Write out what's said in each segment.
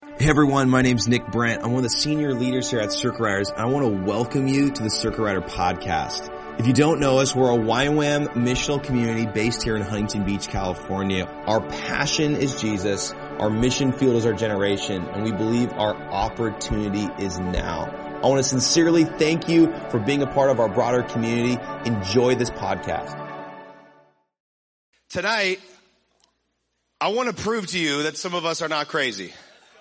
Hey everyone, my name's Nick Brent. I'm one of the senior leaders here at Circuit Riders, and I want to welcome you to the Circuit Rider podcast. If you don't know us, we're a YWAM missional community based here in Huntington Beach, California. Our passion is Jesus, our mission field is our generation, and we believe our opportunity is now. I want to sincerely thank you for being a part of our broader community. Enjoy this podcast. Tonight, I want to prove to you that some of us are not crazy.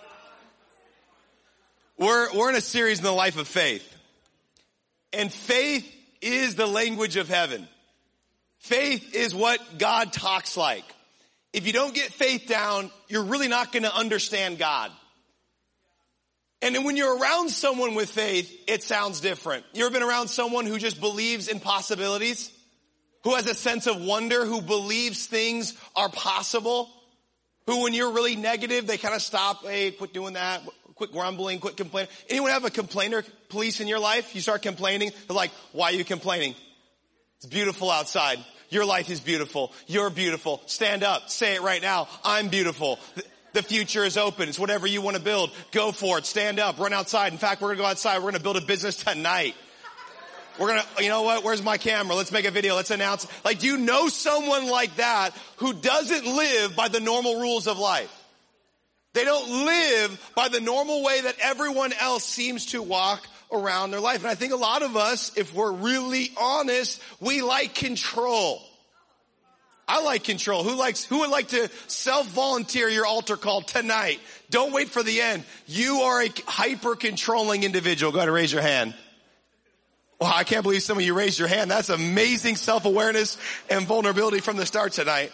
We're in a series in the life of faith. And faith is the language of heaven. Faith is what God talks like. If you don't get faith down, you're really not going to understand God. And then when you're around someone with faith, it sounds different. You ever been around someone who just believes in possibilities? Who has a sense of wonder? Who believes things are possible? Who, when you're really negative, they kind of stop. Hey, quit doing that. Quit grumbling, quit complaining. Anyone have a complainer police in your life? You start complaining, they're like, why are you complaining? It's beautiful outside. Your life is beautiful. You're beautiful. Stand up. Say it right now. I'm beautiful. The future is open. It's whatever you want to build. Go for it. Stand up. Run outside. In fact, we're going to go outside. We're going to build a business tonight. We're going to, you know what? Where's my camera? Let's make a video. Let's announce. Like, do you know someone like that who doesn't live by the normal rules of life? They don't live by the normal way that everyone else seems to walk around their life. And I think a lot of us, if we're really honest, we like control. I like control. Who would like to self-volunteer your altar call tonight? Don't wait for the end. You are a hyper-controlling individual. Go ahead and raise your hand. Wow, I can't believe some of you raised your hand. That's amazing self-awareness and vulnerability from the start tonight.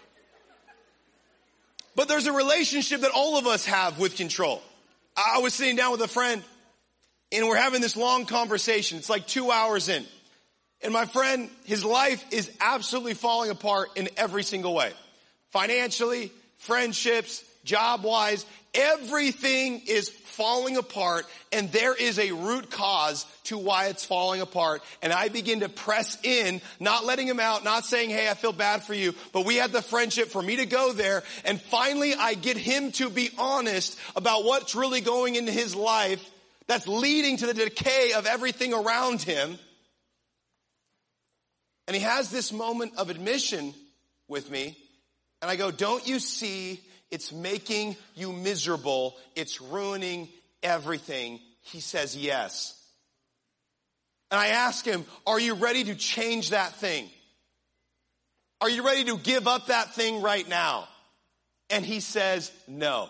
But there's a relationship that all of us have with control. I was sitting down with a friend and we're having this long conversation. It's like 2 hours in. And my friend, his life is absolutely falling apart in every single way. Financially, friendships, job-wise, everything is falling apart, and there is a root cause to why it's falling apart. And I begin to press in, not letting him out, not saying, hey, I feel bad for you, but we had the friendship for me to go there. And finally, I get him to be honest about what's really going into his life that's leading to the decay of everything around him. And he has this moment of admission with me, and I go, don't you see it's making you miserable? It's ruining everything. He says yes. And I ask him, are you ready to change that thing? Are you ready to give up that thing right now? And he says no.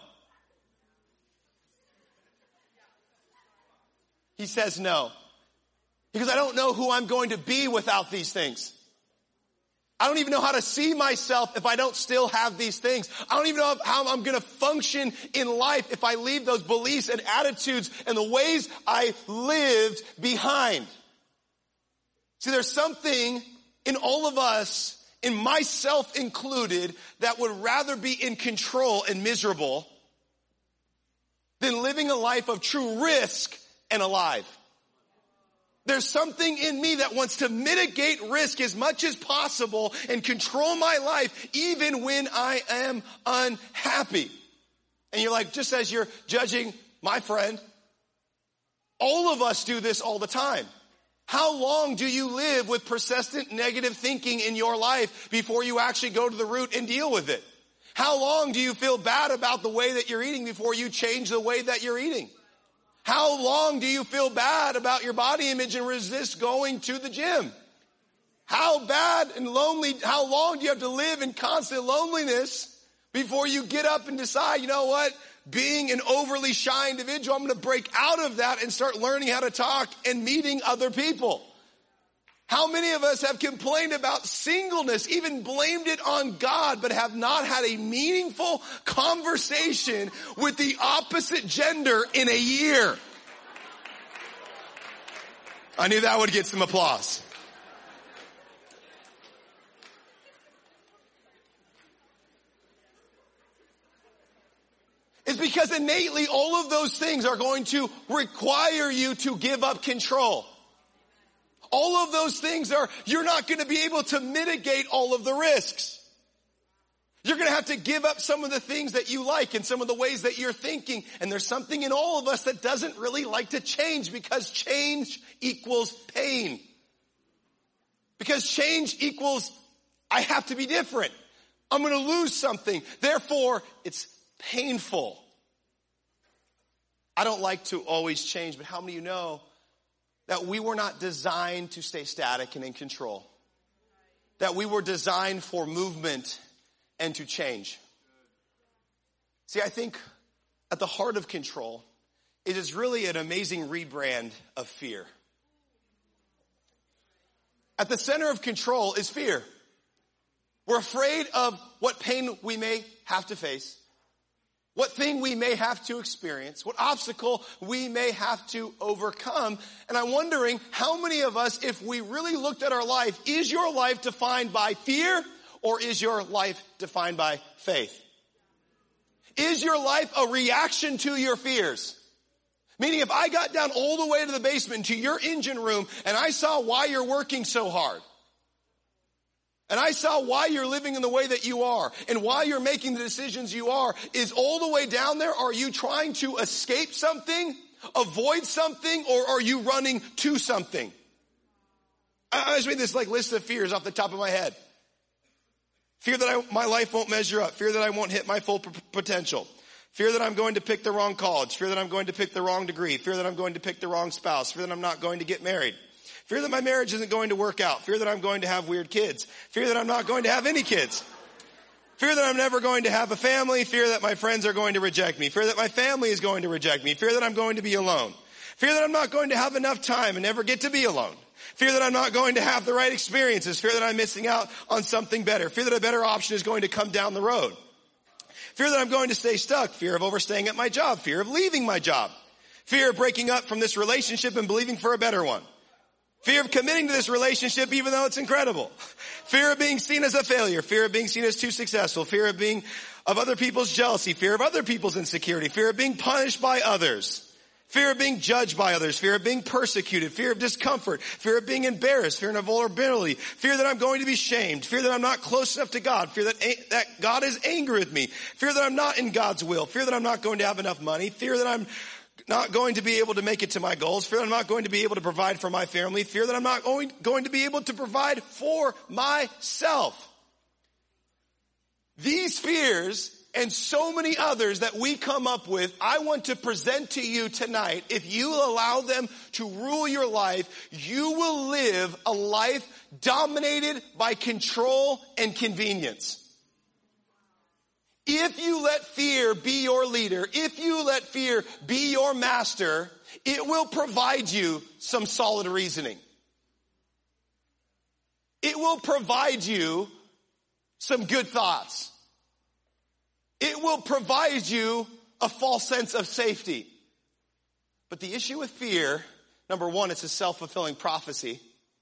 He says no. Because I don't know who I'm going to be without these things. I don't even know how to see myself if I don't still have these things. I don't even know how I'm going to function in life if I leave those beliefs and attitudes and the ways I lived behind. See, there's something in all of us, in myself included, that would rather be in control and miserable than living a life of true risk and alive. There's something in me that wants to mitigate risk as much as possible and control my life even when I am unhappy. And you're like, just as you're judging my friend, all of us do this all the time. How long do you live with persistent negative thinking in your life before you actually go to the root and deal with it? How long do you feel bad about the way that you're eating before you change the way that you're eating? How long do you feel bad about your body image and resist going to the gym? How bad and lonely, how long do you have to live in constant loneliness before you get up and decide, you know what, being an overly shy individual, I'm going to break out of that and start learning how to talk and meeting other people? How many of us have complained about singleness, even blamed it on God, but have not had a meaningful conversation with the opposite gender in a year? I knew that would get some applause. It's because innately all of those things are going to require you to give up control. All of those things you're not going to be able to mitigate all of the risks. You're going to have to give up some of the things that you like and some of the ways that you're thinking. And there's something in all of us that doesn't really like to change, because change equals pain. Because change equals, I have to be different. I'm going to lose something. Therefore, it's painful. I don't like to always change, but how many of you know that we were not designed to stay static and in control? That we were designed for movement and to change. See, I think at the heart of control, it is really an amazing rebrand of fear. At the center of control is fear. We're afraid of what pain we may have to face, what thing we may have to experience, what obstacle we may have to overcome. And I'm wondering how many of us, if we really looked at our life, is your life defined by fear? Or is your life defined by faith? Is your life a reaction to your fears? Meaning, if I got down all the way to the basement, to your engine room, and I saw why you're working so hard, and I saw why you're living in the way that you are, and why you're making the decisions you are, is all the way down there, are you trying to escape something, avoid something, or are you running to something? I just made this list of fears off the top of my head. Fear that my life won't measure up. Fear that I won't hit my full potential. Fear that I'm going to pick the wrong college. Fear that I'm going to pick the wrong degree. Fear that I'm going to pick the wrong spouse. Fear that I'm not going to get married. Fear that my marriage isn't going to work out. Fear that I'm going to have weird kids. Fear that I'm not going to have any kids. Fear that I'm never going to have a family. Fear that my friends are going to reject me. Fear that my family is going to reject me. Fear that I'm going to be alone. Fear that I'm not going to have enough time and never get to be alone. Fear that I'm not going to have the right experiences. Fear that I'm missing out on something better. Fear that a better option is going to come down the road. Fear that I'm going to stay stuck. Fear of overstaying at my job. Fear of leaving my job. Fear of breaking up from this relationship and believing for a better one. Fear of committing to this relationship even though it's incredible. Fear of being seen as a failure. Fear of being seen as too successful. Fear of other people's jealousy. Fear of other people's insecurity. Fear of being punished by others. Fear of being judged by others. Fear of being persecuted. Fear of discomfort. Fear of being embarrassed. Fear of vulnerability. Fear that I'm going to be shamed. Fear that I'm not close enough to God. Fear that God is angry with me. Fear that I'm not in God's will. Fear that I'm not going to have enough money. Fear that I'm not going to be able to make it to my goals. Fear that I'm not going to be able to provide for my family. Fear that I'm not going to be able to provide for myself. These fears and so many others that we come up with, I want to present to you tonight. If you allow them to rule your life, you will live a life dominated by control and convenience. If you let fear be your leader, if you let fear be your master, it will provide you some solid reasoning. It will provide you some good thoughts. It will provide you a false sense of safety. But the issue with fear, number one, it's a self-fulfilling prophecy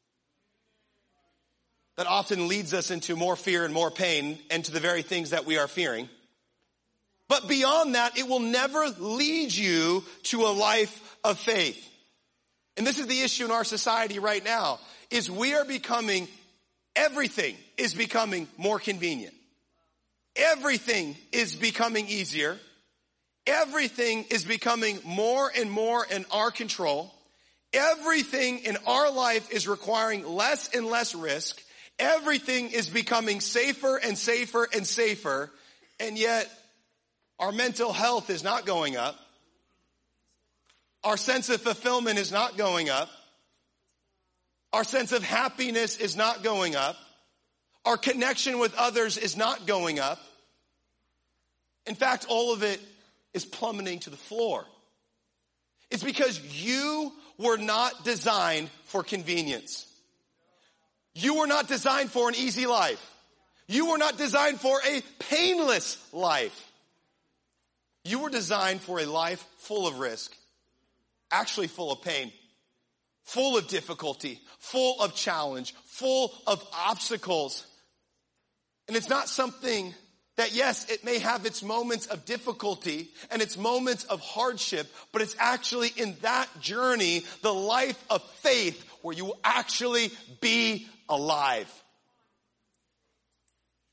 that often leads us into more fear and more pain and to the very things that we are fearing. But beyond that, it will never lead you to a life of faith. And this is the issue in our society right now, is everything is becoming more convenient. Everything is becoming easier. Everything is becoming more and more in our control. Everything in our life is requiring less and less risk. Everything is becoming safer and safer and safer. And yet, our mental health is not going up. Our sense of fulfillment is not going up. Our sense of happiness is not going up. Our connection with others is not going up. In fact, all of it is plummeting to the floor. It's because you were not designed for convenience. You were not designed for an easy life. You were not designed for a painless life. You were designed for a life full of risk, actually full of pain, full of difficulty, full of challenge, full of obstacles. And it's not something that, yes, it may have its moments of difficulty and its moments of hardship, but it's actually in that journey, the life of faith, where you will actually be alive.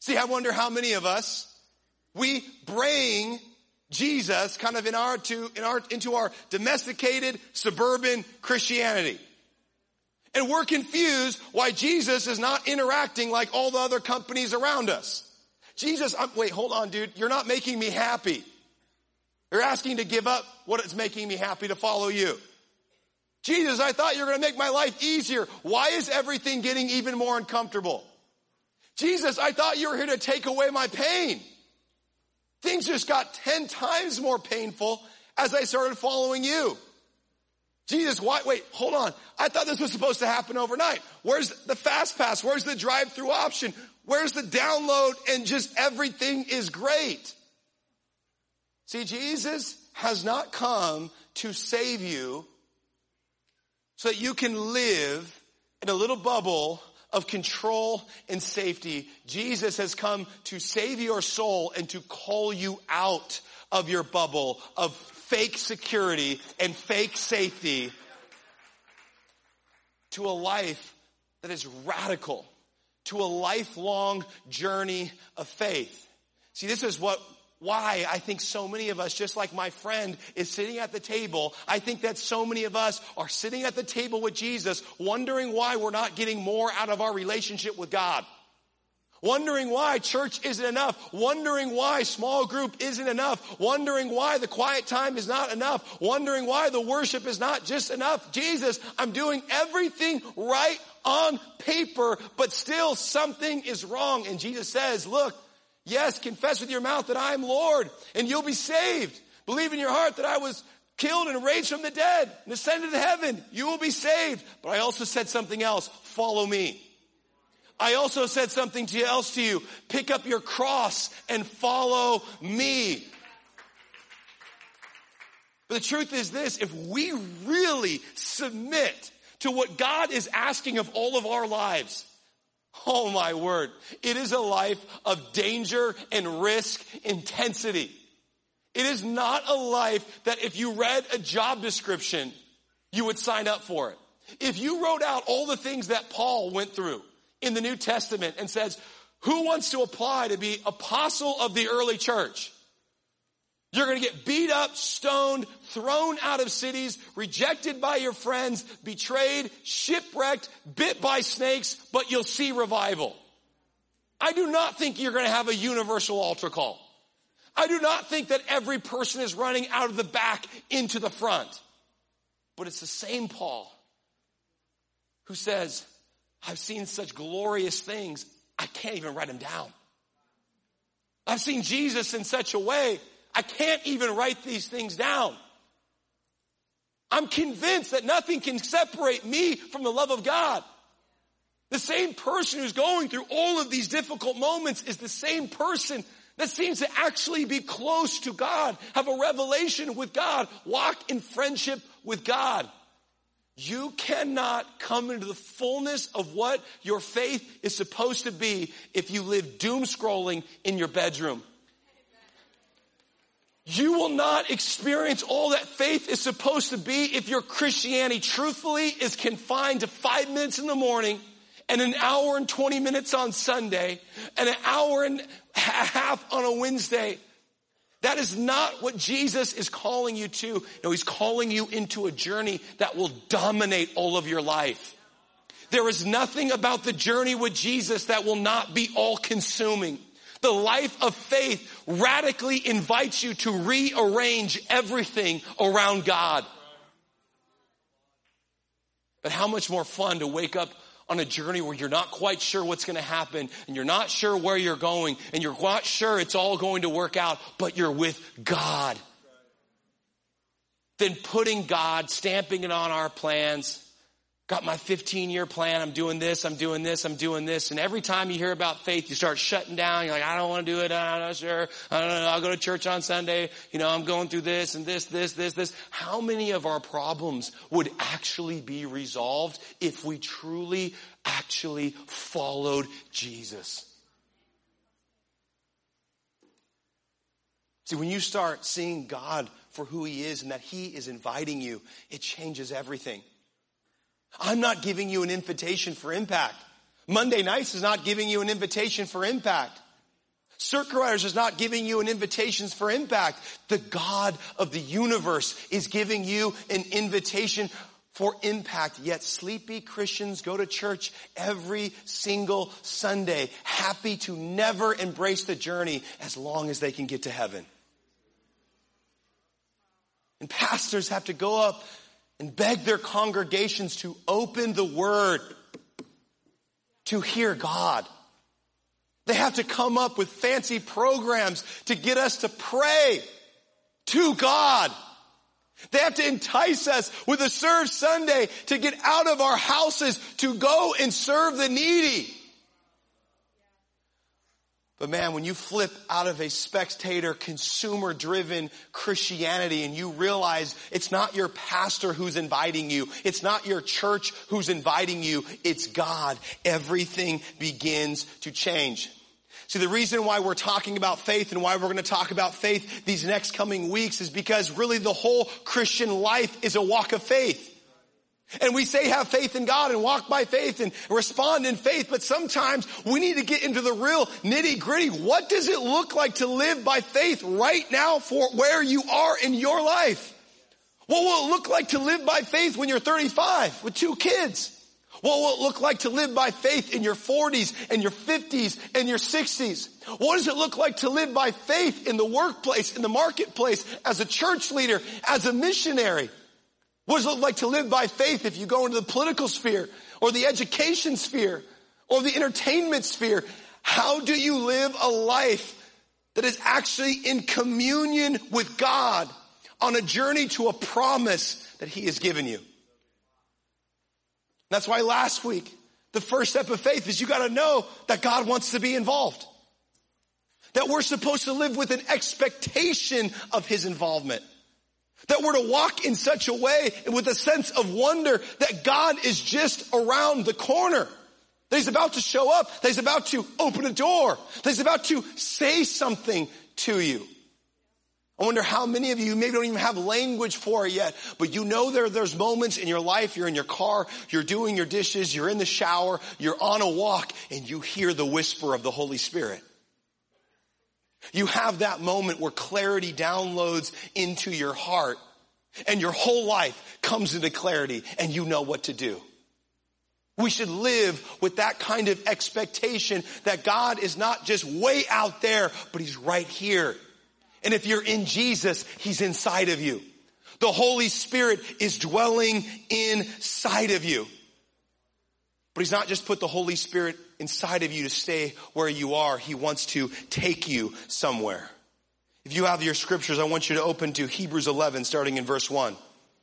See, I wonder how many of us, we bring Jesus kind of into our domesticated suburban Christianity. And we're confused why Jesus is not interacting like all the other companies around us. Jesus, wait, hold on, dude. You're not making me happy. You're asking to give up what is making me happy to follow you. Jesus, I thought you were going to make my life easier. Why is everything getting even more uncomfortable? Jesus, I thought you were here to take away my pain. Things just got 10 times more painful as I started following you. Jesus, why? Wait, hold on. I thought this was supposed to happen overnight. Where's the fast pass? Where's the drive-through option? Where's the download? And just everything is great. See, Jesus has not come to save you so that you can live in a little bubble of control and safety. Jesus has come to save your soul and to call you out of your bubble of fake security and fake safety to a life that is radical, to a lifelong journey of faith. See, this is why I think so many of us, just like my friend is sitting at the table, I think that so many of us are sitting at the table with Jesus, wondering why we're not getting more out of our relationship with God. Wondering why church isn't enough. Wondering why small group isn't enough. Wondering why the quiet time is not enough. Wondering why the worship is not just enough. Jesus, I'm doing everything right on paper, but still something is wrong. And Jesus says, look, yes, confess with your mouth that I am Lord and you'll be saved. Believe in your heart that I was killed and raised from the dead and ascended to heaven. You will be saved. But I also said something else. Follow me. I also said something else to you. Pick up your cross and follow me. But the truth is this, if we really submit to what God is asking of all of our lives, oh my word, it is a life of danger and risk intensity. It is not a life that if you read a job description, you would sign up for it. If you wrote out all the things that Paul went through in the New Testament and says, who wants to apply to be apostle of the early church? You're going to get beat up, stoned, thrown out of cities, rejected by your friends, betrayed, shipwrecked, bit by snakes, but you'll see revival. I do not think you're going to have a universal altar call. I do not think that every person is running out of the back into the front. But it's the same Paul who says, I've seen such glorious things, I can't even write them down. I've seen Jesus in such a way, I can't even write these things down. I'm convinced that nothing can separate me from the love of God. The same person who's going through all of these difficult moments is the same person that seems to actually be close to God, have a revelation with God, walk in friendship with God. You cannot come into the fullness of what your faith is supposed to be if you live doom scrolling in your bedroom. You will not experience all that faith is supposed to be if your Christianity truthfully is confined to 5 minutes in the morning and an hour and 20 minutes on Sunday and an hour and a half on a Wednesday. That is not what Jesus is calling you to. No, he's calling you into a journey that will dominate all of your life. There is nothing about the journey with Jesus that will not be all-consuming. The life of faith radically invites you to rearrange everything around God. But how much more fun to wake up on a journey where you're not quite sure what's going to happen and you're not sure where you're going and you're not sure it's all going to work out, but you're with God. Then putting God, stamping it on our plans. Got my 15-year plan. I'm doing this, I'm doing this, I'm doing this. And every time you hear about faith, you start shutting down. You're like, I don't want to do it. I'm not sure. I don't know. I'll go to church on Sunday. I'm going through this and this. How many of our problems would actually be resolved if we truly actually followed Jesus? See, when you start seeing God for who he is and that he is inviting you, it changes everything. I'm not giving you an invitation for impact. Monday nights is not giving you an invitation for impact. Circuit Riders is not giving you an invitation for impact. The God of the universe is giving you an invitation for impact. Yet sleepy Christians go to church every single Sunday, happy to never embrace the journey as long as they can get to heaven. And pastors have to go up and beg their congregations to open the Word to hear God. They have to come up with fancy programs to get us to pray to God. They have to entice us with a Serve Sunday to get out of our houses to go and serve the needy. But man, when you flip out of a spectator, consumer-driven Christianity and you realize it's not your pastor who's inviting you, it's not your church who's inviting you, it's God, everything begins to change. See, the reason why we're talking about faith and why we're going to talk about faith these next coming weeks is because really the whole Christian life is a walk of faith. And we say have faith in God and walk by faith and respond in faith, but sometimes we need to get into the real nitty-gritty. What does it look like to live by faith right now for where you are in your life? What will it look like to live by faith when you're 35 with 2 kids? What will it look like to live by faith in your 40s and your 50s and your 60s? What does it look like to live by faith in the workplace, in the marketplace, as a church leader, as a missionary? What does it look like to live by faith if you go into the political sphere or the education sphere or the entertainment sphere? How do you live a life that is actually in communion with God on a journey to a promise that He has given you? That's why last week, the first step of faith is you got to know that God wants to be involved. That we're supposed to live with an expectation of His involvement. That we're to walk in such a way and with a sense of wonder that God is just around the corner. That He's about to show up. That He's about to open a door. That He's about to say something to you. I wonder how many of you maybe don't even have language for it yet, but you know there's moments in your life, you're in your car, you're doing your dishes, you're in the shower, you're on a walk, and you hear the whisper of the Holy Spirit. You have that moment where clarity downloads into your heart, and your whole life comes into clarity, and you know what to do. We should live with that kind of expectation that God is not just way out there, but He's right here. And if you're in Jesus, He's inside of you. The Holy Spirit is dwelling inside of you. But He's not just put the Holy Spirit inside of you to stay where you are. He wants to take you somewhere. If you have your scriptures, I want you to open to Hebrews 11, starting in verse 1.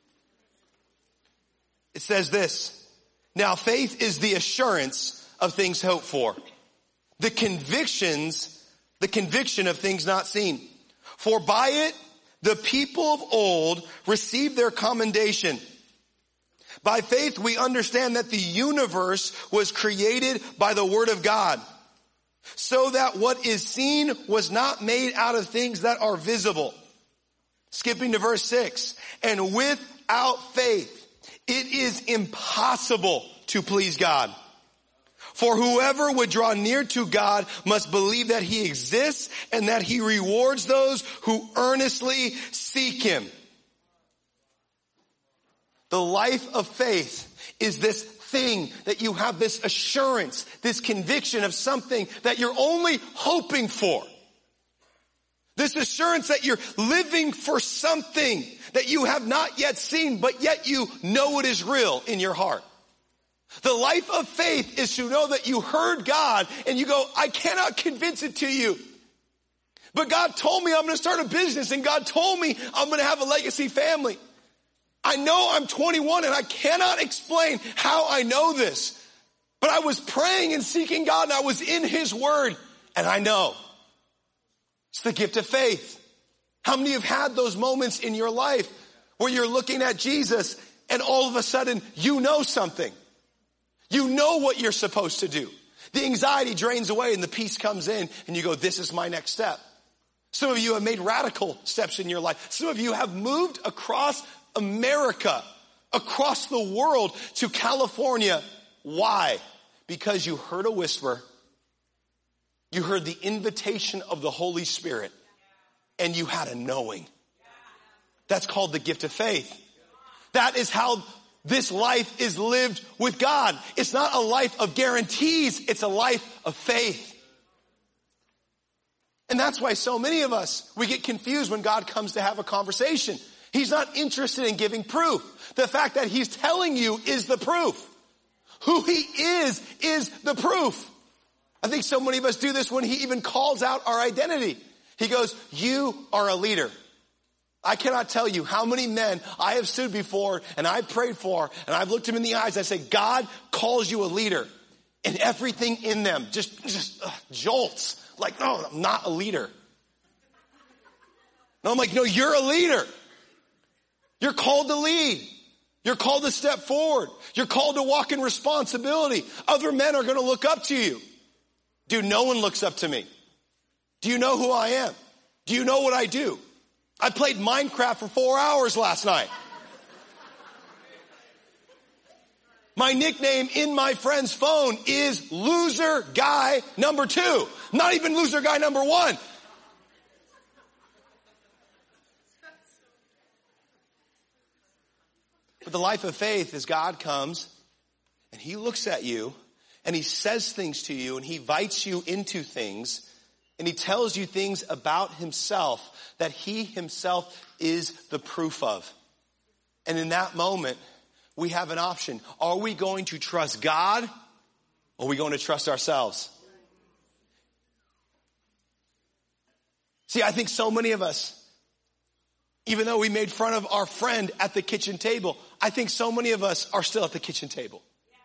It says this: Now faith is the assurance of things hoped for, the conviction of things not seen. For by it, the people of old received their commendation. By faith, we understand that the universe was created by the word of God, so that what is seen was not made out of things that are visible. Skipping to verse 6. And without faith, it is impossible to please God. For whoever would draw near to God must believe that He exists and that He rewards those who earnestly seek Him. The life of faith is this thing that you have this assurance, this conviction of something that you're only hoping for. This assurance that you're living for something that you have not yet seen, but yet you know it is real in your heart. The life of faith is to know that you heard God and you go, I cannot convince it to you. But God told me I'm going to start a business, and God told me I'm going to have a legacy family. I know I'm 21 and I cannot explain how I know this. But I was praying and seeking God, and I was in His word, and I know. It's the gift of faith. How many have had those moments in your life where you're looking at Jesus and all of a sudden you know something? You know what you're supposed to do. The anxiety drains away and the peace comes in, and you go, this is my next step. Some of you have made radical steps in your life. Some of you have moved across America, across the world to California. Why? Because you heard a whisper You heard the invitation of the Holy Spirit and you had a knowing. That's called the gift of faith. That is how this life is lived with God. It's not a life of guarantees. It's a life of faith. And that's why so many of us, we get confused when God comes to have a conversation. He's not interested in giving proof. The fact that he's telling you is the proof. Who he is the proof. I think so many of us do this when he even calls out our identity. He goes, you are a leader. I cannot tell you how many men I have stood before and I've prayed for and I've looked him in the eyes. I say, God calls you a leader, and everything in them just jolts. Like, no, I'm not a leader. No, I'm like, no, you're a leader. You're called to lead. You're called to step forward. You're called to walk in responsibility. Other men are going to look up to you. Dude, no one looks up to me. Do you know who I am? Do you know what I do? I played Minecraft for 4 hours last night. My nickname in my friend's phone is Loser Guy number 2. Not even Loser Guy number 1. But the life of faith is God comes and he looks at you and he says things to you and he invites you into things and he tells you things about himself that he himself is the proof of. And in that moment, we have an option. Are we going to trust God or are we going to trust ourselves? See, I think so many of us, even though we made fun of our friend at the kitchen table, I think so many of us are still at the kitchen table.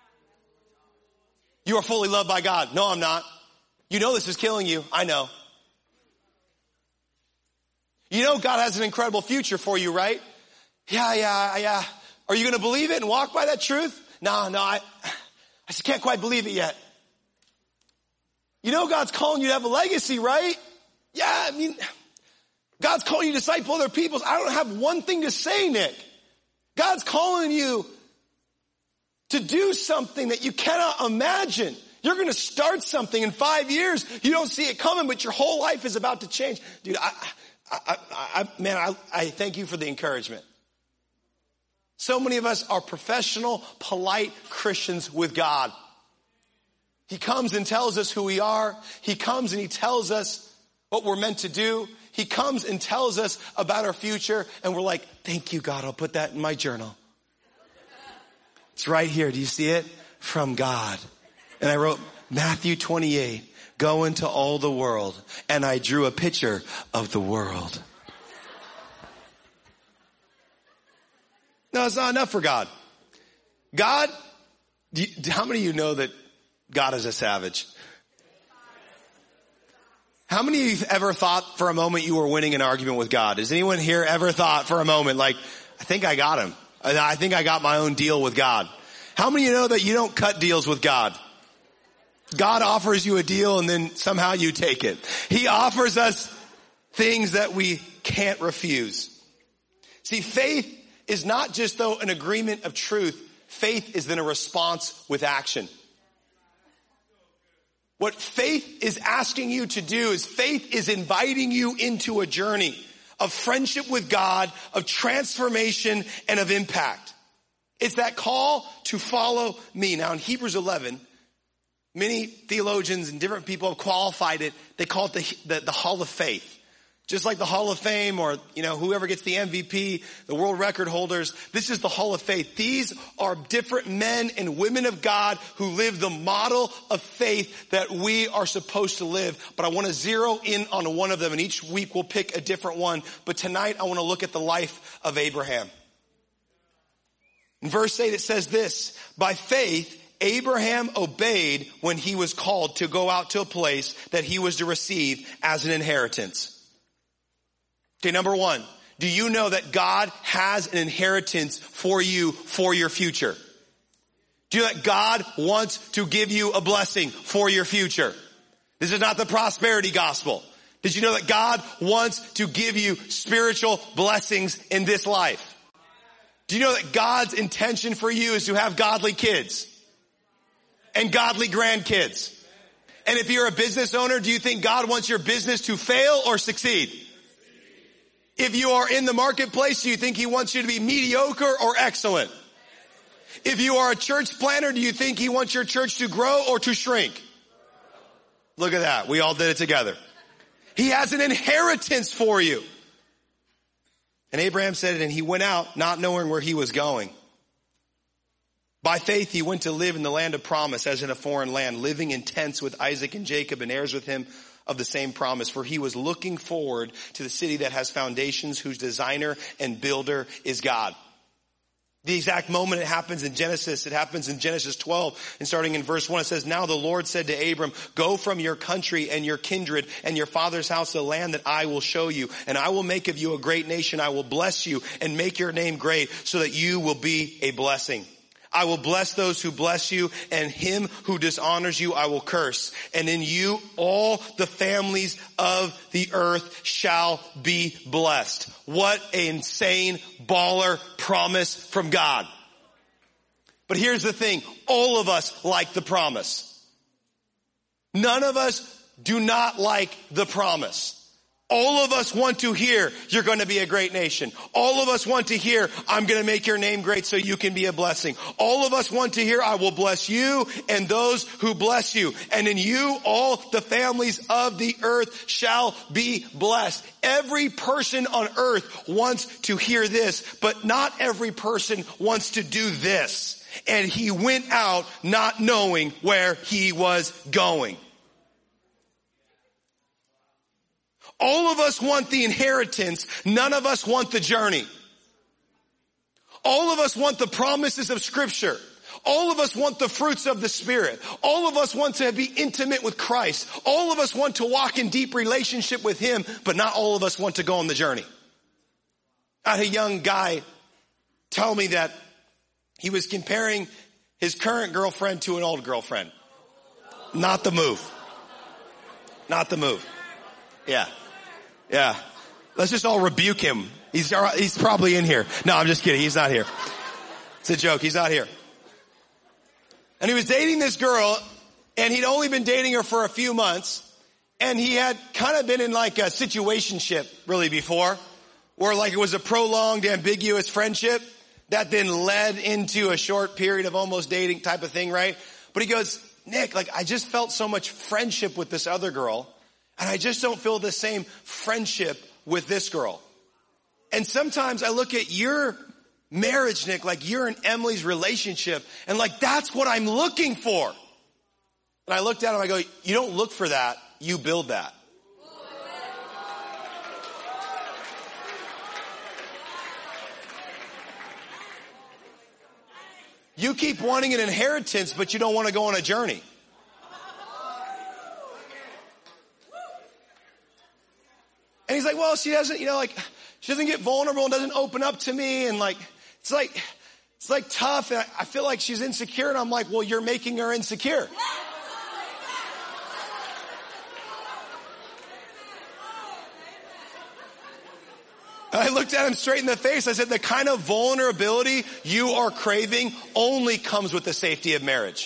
You are fully loved by God. No, I'm not. You know this is killing you. I know. You know God has an incredible future for you, right? Yeah. Are you going to believe it and walk by that truth? No, I just can't quite believe it yet. You know God's calling you to have a legacy, right? Yeah, I mean, God's calling you to disciple other people. I don't have one thing to say, Nick. God's calling you to do something that you cannot imagine. You're going to start something in 5 years. You don't see it coming, but your whole life is about to change. Dude, I thank you for the encouragement. So many of us are professional, polite Christians with God. He comes and tells us who we are. He comes and he tells us what we're meant to do. He comes and tells us about our future, and we're like, thank you, God. I'll put that in my journal. It's right here. Do you see it? From God. And I wrote Matthew 28, go into all the world. And I drew a picture of the world. No, it's not enough for God. God, how many of you know that God is a savage? How many of you have ever thought for a moment you were winning an argument with God? Has anyone here ever thought for a moment, like, I think I got him. I think I got my own deal with God. How many of you know that you don't cut deals with God? God offers you a deal and then somehow you take it. He offers us things that we can't refuse. See, faith is not just though an agreement of truth. Faith is then a response with action. What faith is asking you to do is faith is inviting you into a journey of friendship with God, of transformation, and of impact. It's that call to follow me. Now in Hebrews 11, many theologians and different people have qualified it. They call it the Hall of Faith. Just like the Hall of Fame or, whoever gets the MVP, the world record holders. This is the Hall of Faith. These are different men and women of God who live the model of faith that we are supposed to live. But I want to zero in on one of them, and each week we'll pick a different one. But tonight I want to look at the life of Abraham. In verse 8 it says this, by faith Abraham obeyed when he was called to go out to a place that he was to receive as an inheritance. Okay, number one, do you know that God has an inheritance for you for your future? Do you know that God wants to give you a blessing for your future? This is not the prosperity gospel. Did you know that God wants to give you spiritual blessings in this life? Do you know that God's intention for you is to have godly kids and godly grandkids And if you're a business owner, do you think God wants your business to fail or succeed? If you are in the marketplace, do you think he wants you to be mediocre or excellent? If you are a church planner, do you think he wants your church to grow or to shrink? Look at that. We all did it together. He has an inheritance for you. And Abraham said it, and he went out not knowing where he was going. By faith, he went to live in the land of promise as in a foreign land, living in tents with Isaac and Jacob and heirs with him of the same promise. For he was looking forward to the city that has foundations, whose designer and builder is God. The exact moment it happens in Genesis, it happens in Genesis 12, and starting in verse 1, it says, Now the Lord said to Abram, Go from your country and your kindred and your father's house to the land that I will show you, and I will make of you a great nation. I will bless you and make your name great so that you will be a blessing. I will bless those who bless you, and him who dishonors you I will curse. And in you all the families of the earth shall be blessed. What an insane baller promise from God. But here's the thing. All of us like the promise. None of us do not like the promise. All of us want to hear, you're going to be a great nation. All of us want to hear, I'm going to make your name great so you can be a blessing. All of us want to hear, I will bless you and those who bless you. And in you, all the families of the earth shall be blessed. Every person on earth wants to hear this, but not every person wants to do this. And he went out not knowing where he was going. All of us want the inheritance. None of us want the journey. All of us want the promises of Scripture. All of us want the fruits of the Spirit. All of us want to be intimate with Christ. All of us want to walk in deep relationship with him, but not all of us want to go on the journey. I had a young guy tell me that he was comparing his current girlfriend to an old girlfriend. Not the move. Not the move. Yeah. Yeah. Let's just all rebuke him. He's probably in here. No, I'm just kidding. He's not here. It's a joke. He's not here. And he was dating this girl, and he'd only been dating her for a few months, and he had kind of been in like a situationship really before, where like it was a prolonged, ambiguous friendship that then led into a short period of almost dating type of thing, right? But he goes, Nick, like I just felt so much friendship with this other girl, and I just don't feel the same friendship with this girl. And sometimes I look at your marriage, Nick, like you're and Emily's relationship, and like that's what I'm looking for. And I looked at him, I go, you don't look for that, you build that. You keep wanting an inheritance, but you don't want to go on a journey. And he's like, well, she doesn't, she doesn't get vulnerable and doesn't open up to me. And it's like tough. And I feel like she's insecure. And I'm like, well, you're making her insecure. And I looked at him straight in the face. I said, the kind of vulnerability you are craving only comes with the safety of marriage.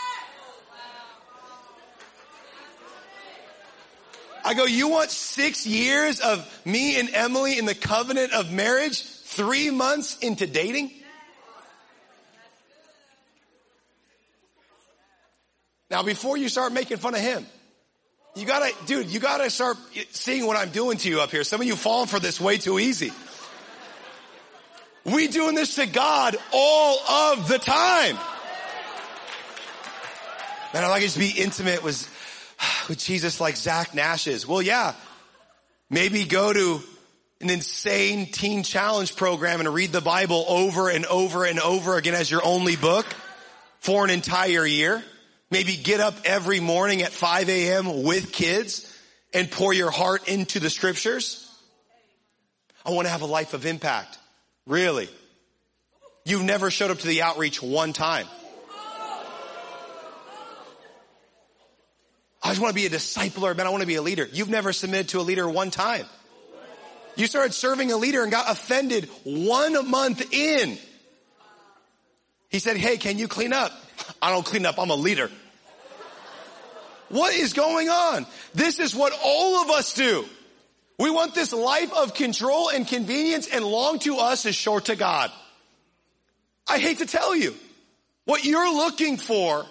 I go, you want 6 years of me and Emily in the covenant of marriage 3 months into dating? Now, before you start making fun of him, you gotta start seeing what I'm doing to you up here. Some of you falling for this way too easy. We doing this to God all of the time. Man, I'd like to be intimate with Jesus like Zach Nash is. Well, yeah, maybe go to an insane teen challenge program and read the Bible over and over and over again as your only book for an entire year. Maybe get up every morning at 5 a.m. with kids and pour your heart into the scriptures. I want to have a life of impact. Really? You've never showed up to the outreach one time. I just want to be a discipler, man. I want to be a leader. You've never submitted to a leader one time. You started serving a leader and got offended 1 month in. He said, hey, can you clean up? I don't clean up. I'm a leader. What is going on? This is what all of us do. We want this life of control and convenience, and long to us is short to God. I hate to tell you, what you're looking for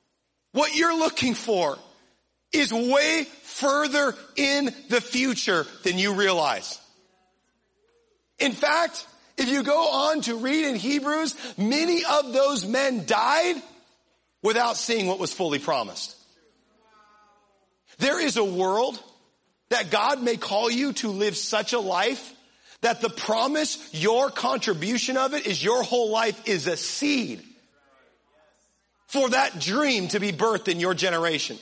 is way further in the future than you realize. In fact, if you go on to read in Hebrews, many of those men died without seeing what was fully promised. There is a world that God may call you to live such a life that the promise, your contribution of it is your whole life is a seed for that dream to be birthed in your generation.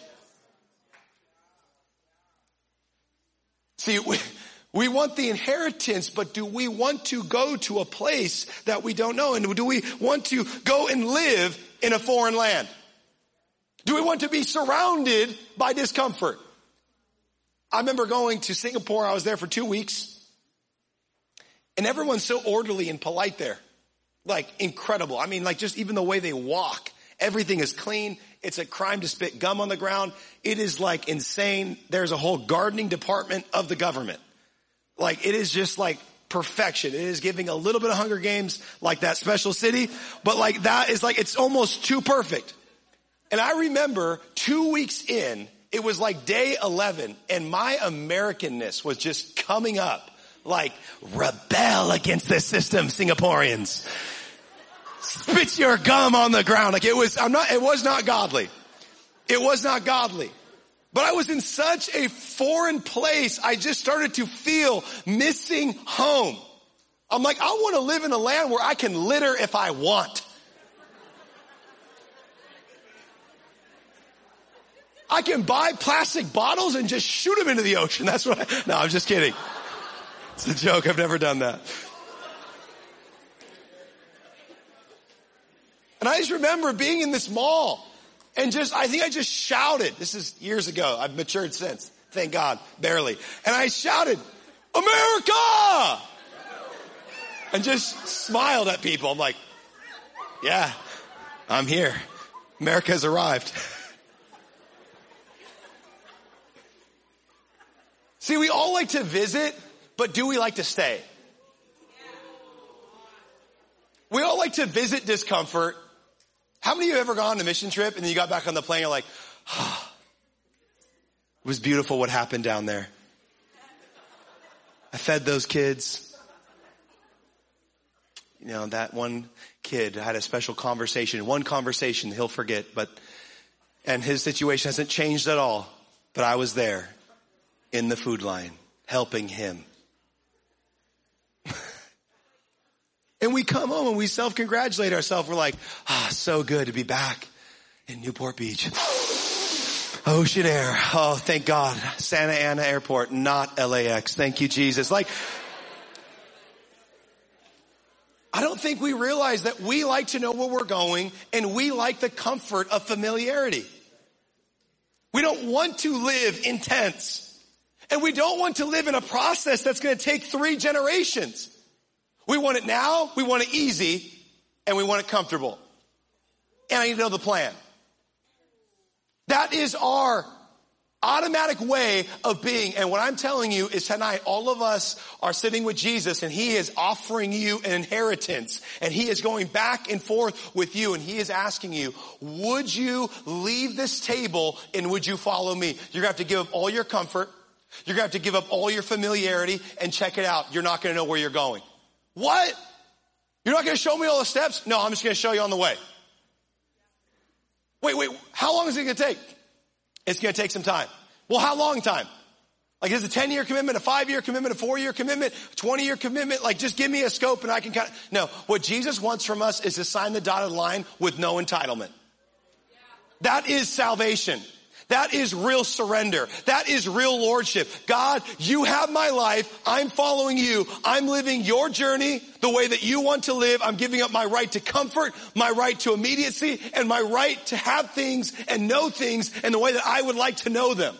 See, we want the inheritance, but do we want to go to a place that we don't know? And do we want to go and live in a foreign land? Do we want to be surrounded by discomfort? I remember going to Singapore. I was there for 2 weeks. And everyone's so orderly and polite there. Like incredible. I mean, like just even the way they walk. Everything is clean. It's a crime to spit gum on the ground. It is like insane. There's a whole gardening department of the government. Like it is just like perfection. It is giving a little bit of Hunger Games like that special city. But like that is like, it's almost too perfect. And I remember 2 weeks in, it was like day 11 and my Americanness was just coming up. Like, rebel against the system, Singaporeans. Spit your gum on the ground. Like it was not godly. It was not godly. But I was in such a foreign place, I just started to feel missing home. I'm like, I want to live in a land where I can litter if I want. I can buy plastic bottles and just shoot them into the ocean. No, I'm just kidding. It's a joke. I've never done that. And I just remember being in this mall and I think I just shouted. This is years ago. I've matured since. Thank God. Barely. And I shouted, America! And just smiled at people. I'm like, yeah, I'm here. America has arrived. See, we all like to visit, but do we like to stay? We all like to visit discomfort. How many of you have ever gone on a mission trip and then you got back on the plane, you're like, it was beautiful what happened down there. I fed those kids. You know, that one kid had a special conversation. One conversation he'll forget, and his situation hasn't changed at all. But I was there in the food line helping him. And we come home and we self-congratulate ourselves. We're like, so good to be back in Newport Beach. Ocean Air. Oh, thank God. Santa Ana Airport, not LAX. Thank you, Jesus. Like, I don't think we realize that we like to know where we're going and we like the comfort of familiarity. We don't want to live intense. And we don't want to live in a process that's going to take 3 generations. We want it now, we want it easy, and we want it comfortable. And I need to know the plan. That is our automatic way of being. And what I'm telling you is tonight, all of us are sitting with Jesus and he is offering you an inheritance. And he is going back and forth with you and he is asking you, would you leave this table and would you follow me? You're going to have to give up all your comfort. You're going to have to give up all your familiarity and check it out. You're not going to know where you're going. What? You're not going to show me all the steps? No, I'm just going to show you on the way. Wait, how long is it going to take? It's going to take some time. Well, how long time? Like, is it a 10-year commitment, a 5-year commitment, a 4-year commitment, a 20-year commitment? Like, just give me a scope and I can No, what Jesus wants from us is to sign the dotted line with no entitlement. That is salvation. That is real surrender. That is real lordship. God, you have my life. I'm following you. I'm living your journey the way that you want to live. I'm giving up my right to comfort, my right to immediacy, and my right to have things and know things in the way that I would like to know them.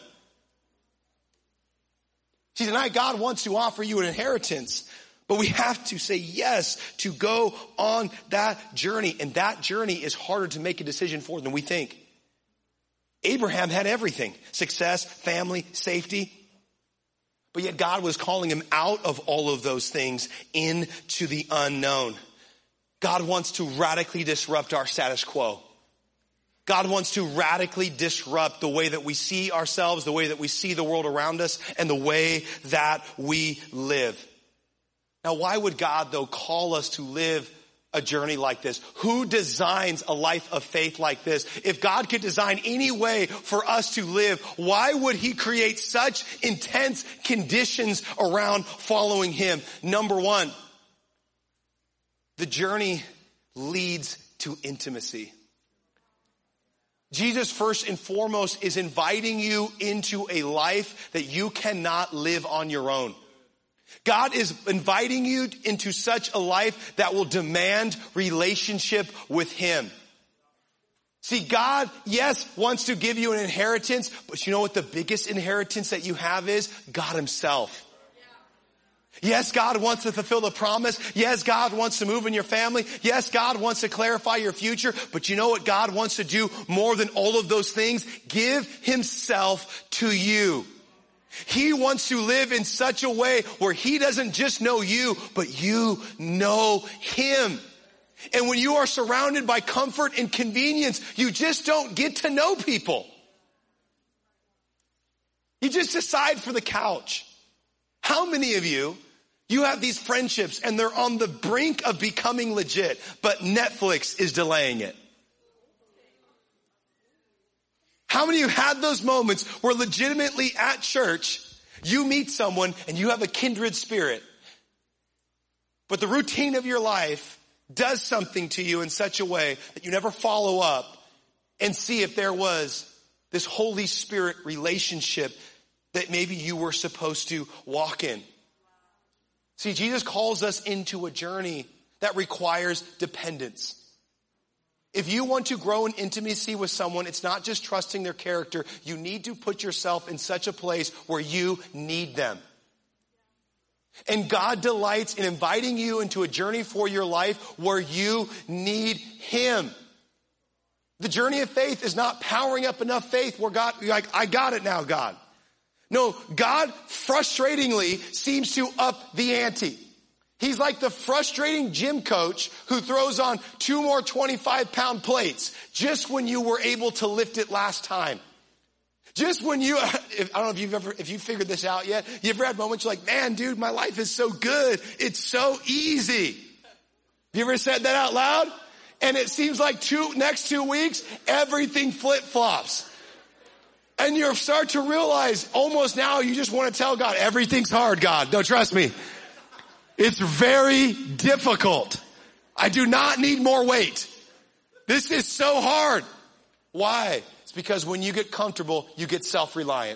See, tonight God wants to offer you an inheritance, but we have to say yes to go on that journey. And that journey is harder to make a decision for than we think. Abraham had everything: success, family, safety. But yet God was calling him out of all of those things into the unknown. God wants to radically disrupt our status quo. God wants to radically disrupt the way that we see ourselves, the way that we see the world around us, and the way that we live. Now, why would God, though, call us to live a journey like this? Who designs a life of faith like this? If God could design any way for us to live, why would he create such intense conditions around following him? Number one, the journey leads to intimacy. Jesus, first and foremost, is inviting you into a life that you cannot live on your own. God is inviting you into such a life that will demand relationship with him. See, God, yes, wants to give you an inheritance, but you know what the biggest inheritance that you have is? God himself. Yes, God wants to fulfill the promise. Yes, God wants to move in your family. Yes, God wants to clarify your future. But you know what God wants to do more than all of those things? Give himself to you. He wants to live in such a way where he doesn't just know you, but you know him. And when you are surrounded by comfort and convenience, you just don't get to know people. You just decide for the couch. How many of you have these friendships and they're on the brink of becoming legit, but Netflix is delaying it? How many of you had those moments where legitimately at church, you meet someone and you have a kindred spirit, but the routine of your life does something to you in such a way that you never follow up and see if there was this Holy Spirit relationship that maybe you were supposed to walk in? See, Jesus calls us into a journey that requires dependence. If you want to grow in intimacy with someone, it's not just trusting their character. You need to put yourself in such a place where you need them. And God delights in inviting you into a journey for your life where you need him. The journey of faith is not powering up enough faith where God, you're like, I got it now, God. No, God frustratingly seems to up the ante. He's like the frustrating gym coach who throws on 2 more 25-pound plates just when you were able to lift it last time. Just when you, I don't know if you figured this out yet. You ever had moments you're like, man, dude, my life is so good. It's so easy. You ever said that out loud? And it seems like next 2 weeks, everything flip-flops. And you start to realize almost now you just want to tell God, everything's hard, God. Don't trust me. It's very difficult. I do not need more weight. This is so hard. Why? It's because when you get comfortable, you get self-reliant.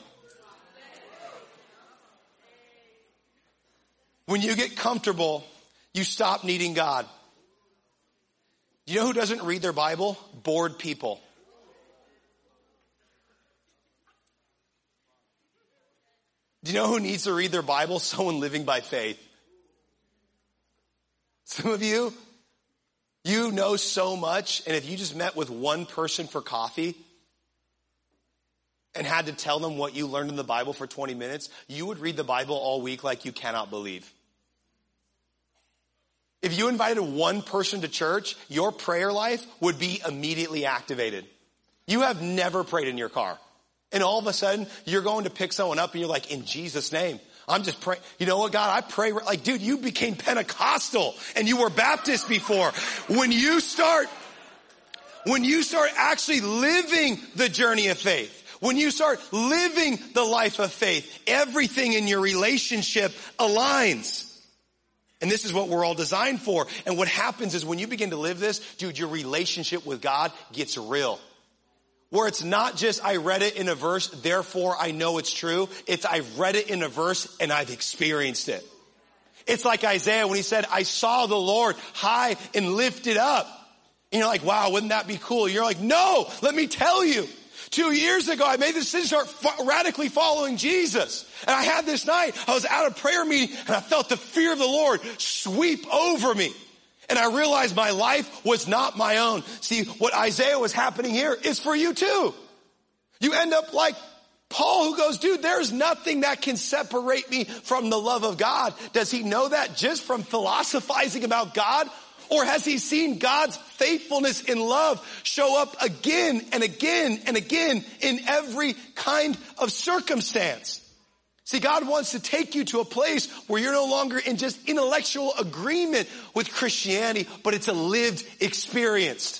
When you get comfortable, you stop needing God. You know who doesn't read their Bible? Bored people. Do you know who needs to read their Bible? Someone living by faith. Some of you know so much, and if you just met with one person for coffee and had to tell them what you learned in the Bible for 20 minutes, you would read the Bible all week like you cannot believe. If you invited one person to church, your prayer life would be immediately activated. You have never prayed in your car. And all of a sudden, you're going to pick someone up and you're like, in Jesus' name, I'm just praying. You know what, God, I pray. Like, dude, you became Pentecostal and you were Baptist before. When you start actually living the journey of faith, when you start living the life of faith, everything in your relationship aligns. And this is what we're all designed for. And what happens is when you begin to live this, dude, your relationship with God gets real. Where it's not just, I read it in a verse, therefore I know it's true. It's, I've read it in a verse and I've experienced it. It's like Isaiah when he said, I saw the Lord high and lifted up. And you're like, wow, wouldn't that be cool? You're like, no, let me tell you. 2 years ago, I made the decision to start radically following Jesus. And I had this night, I was at a prayer meeting and I felt the fear of the Lord sweep over me. And I realized my life was not my own. See, what Isaiah was happening here is for you too. You end up like Paul, who goes, dude, there's nothing that can separate me from the love of God. Does he know that just from philosophizing about God? Or has he seen God's faithfulness in love show up again and again and again in every kind of circumstance? See, God wants to take you to a place where you're no longer in just intellectual agreement with Christianity, but it's a lived experience.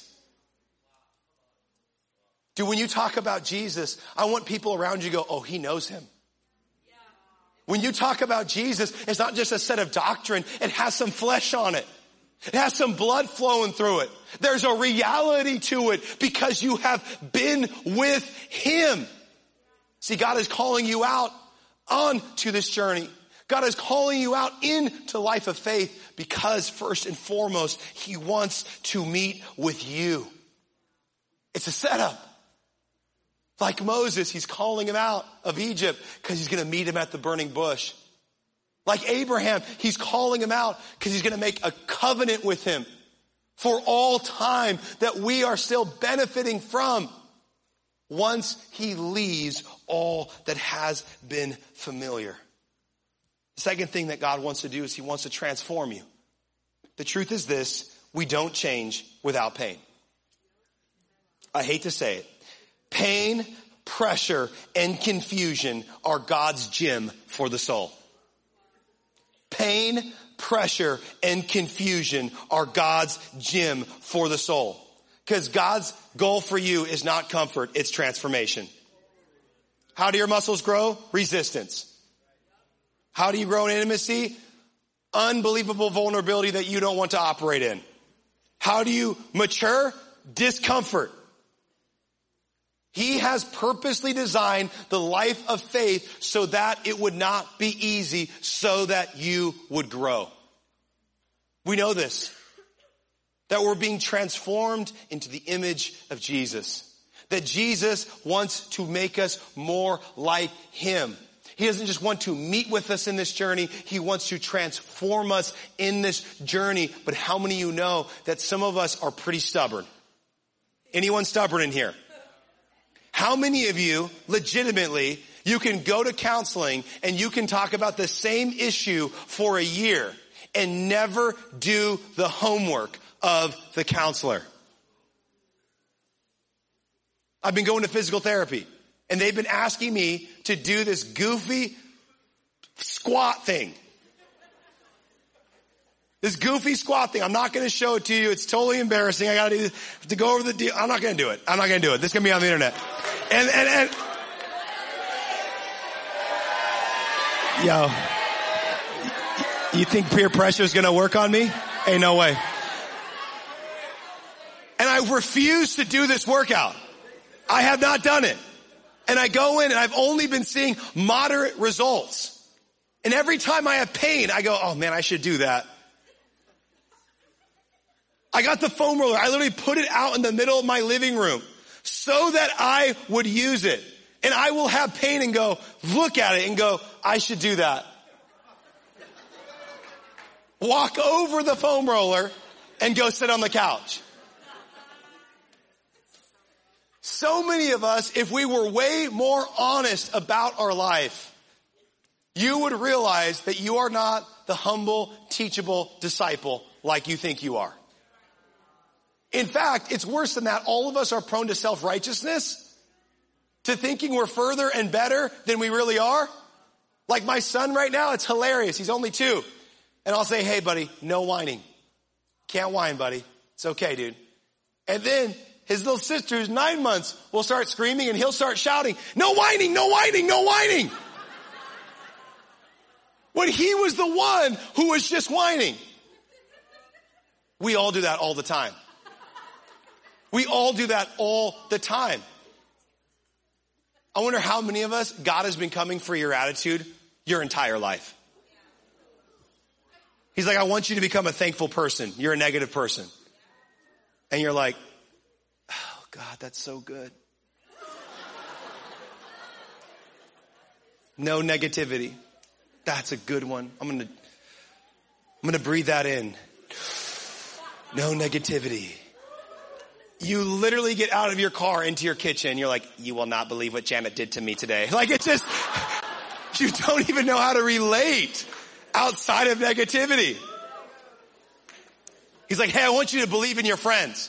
Dude, when you talk about Jesus, I want people around you to go, oh, he knows him. When you talk about Jesus, it's not just a set of doctrine. It has some flesh on it. It has some blood flowing through it. There's a reality to it because you have been with him. See, God is calling you out onto this journey. God is calling you out into life of faith because first and foremost, he wants to meet with you. It's a setup. Like Moses, he's calling him out of Egypt because he's going to meet him at the burning bush. Like Abraham, he's calling him out because he's going to make a covenant with him for all time that we are still benefiting from once he leaves all that has been familiar. The second thing that God wants to do is he wants to transform you. The truth is this, we don't change without pain. I hate to say it. Pain, pressure, and confusion are God's gym for the soul. Pain, pressure, and confusion are God's gym for the soul. Because God's goal for you is not comfort, it's transformation. How do your muscles grow? Resistance. How do you grow in intimacy? Unbelievable vulnerability that you don't want to operate in. How do you mature? Discomfort. He has purposely designed the life of faith so that it would not be easy, so that you would grow. We know this, that we're being transformed into the image of Jesus. That Jesus wants to make us more like him. He doesn't just want to meet with us in this journey. He wants to transform us in this journey. But how many of you know that some of us are pretty stubborn? Anyone stubborn in here? How many of you, legitimately, you can go to counseling and you can talk about the same issue for a year and never do the homework of the counselor? I've been going to physical therapy and they've been asking me to do this goofy squat thing. This goofy squat thing. I'm not going to show it to you. It's totally embarrassing. I got to go over the deal. I'm not going to do it. I'm not going to do it. This is going to be on the internet. And yo, you think peer pressure is going to work on me? Ain't no way. And I refuse to do this workout. I have not done it. And I go in and I've only been seeing moderate results. And every time I have pain, I go, oh man, I should do that. I got the foam roller. I literally put it out in the middle of my living room so that I would use it. And I will have pain and go, look at it and go, I should do that. Walk over the foam roller and go sit on the couch. So many of us, if we were way more honest about our life, you would realize that you are not the humble, teachable disciple like you think you are. In fact, it's worse than that. All of us are prone to self-righteousness, to thinking we're further and better than we really are. Like my son right now, it's hilarious. He's only 2. And I'll say, hey buddy, no whining. Can't whine, buddy. It's okay, dude. And then his little sister, who's 9 months, will start screaming and he'll start shouting, no whining, no whining, no whining. When he was the one who was just whining. We all do that all the time. We all do that all the time. I wonder how many of us God has been coming for your attitude your entire life. He's like, I want you to become a thankful person. You're a negative person. And you're like, oh God, that's so good. No negativity. That's a good one. I'm going to breathe that in. No negativity. You literally get out of your car into your kitchen. You're like, you will not believe what Janet did to me today. Like it's just, you don't even know how to relate outside of negativity. He's like, hey, I want you to believe in your friends.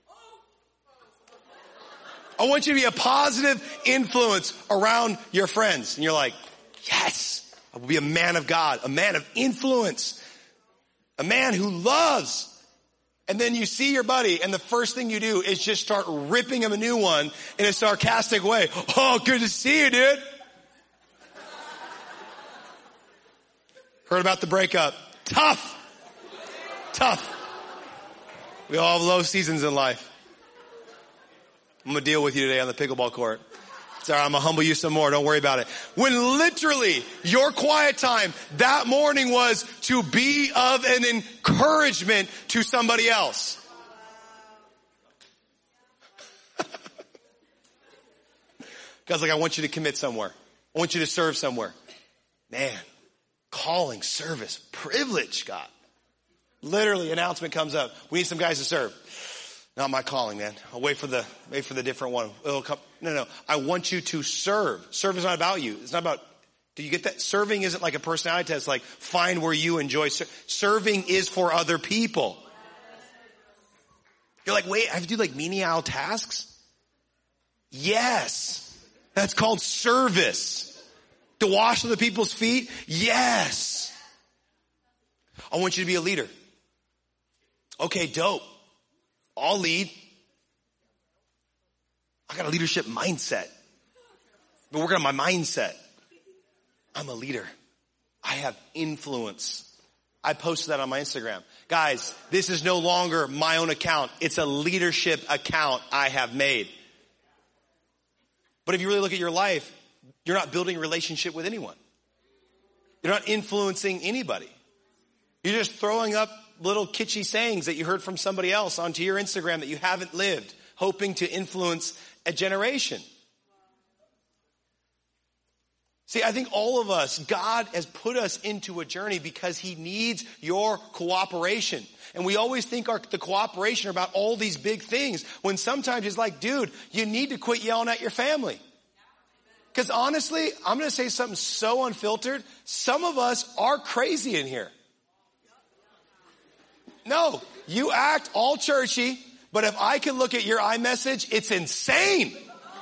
I want you to be a positive influence around your friends. And you're like, yes, I will be a man of God, a man of influence, a man who loves. And then you see your buddy, and the first thing you do is just start ripping him a new one in a sarcastic way. Oh, good to see you, dude. Heard about the breakup. Tough. We all have low seasons in life. I'm going to deal with you today on the pickleball court. Sorry, I'm going to humble you some more. Don't worry about it. When literally your quiet time that morning was to be of an encouragement to somebody else. God's like, I want you to commit somewhere. I want you to serve somewhere. Man, calling, service, privilege, God. Literally, announcement comes up. We need some guys to serve. Not my calling, man. I'll wait for the different one. It'll come. No. I want you to serve. Serve is not about you. It's not about, do you get that? Serving isn't like a personality test, like find where you enjoy. Serving is for other people. You're like, wait, I have to do like menial tasks? Yes. That's called service. To wash other people's feet? Yes. I want you to be a leader. Okay, dope. I'll lead. I got a leadership mindset. Been working on my mindset. I'm a leader. I have influence. I posted that on my Instagram. Guys, this is no longer my own account. It's a leadership account I have made. But if you really look at your life, you're not building a relationship with anyone. You're not influencing anybody. You're just throwing up little kitschy sayings that you heard from somebody else onto your Instagram that you haven't lived, hoping to influence a generation. See, I think all of us, God has put us into a journey because he needs your cooperation. And we always think the cooperation are about all these big things, when sometimes it's like, dude, you need to quit yelling at your family. Because honestly, I'm going to say something so unfiltered. Some of us are crazy in here. No, you act all churchy, but if I can look at your iMessage, it's insane.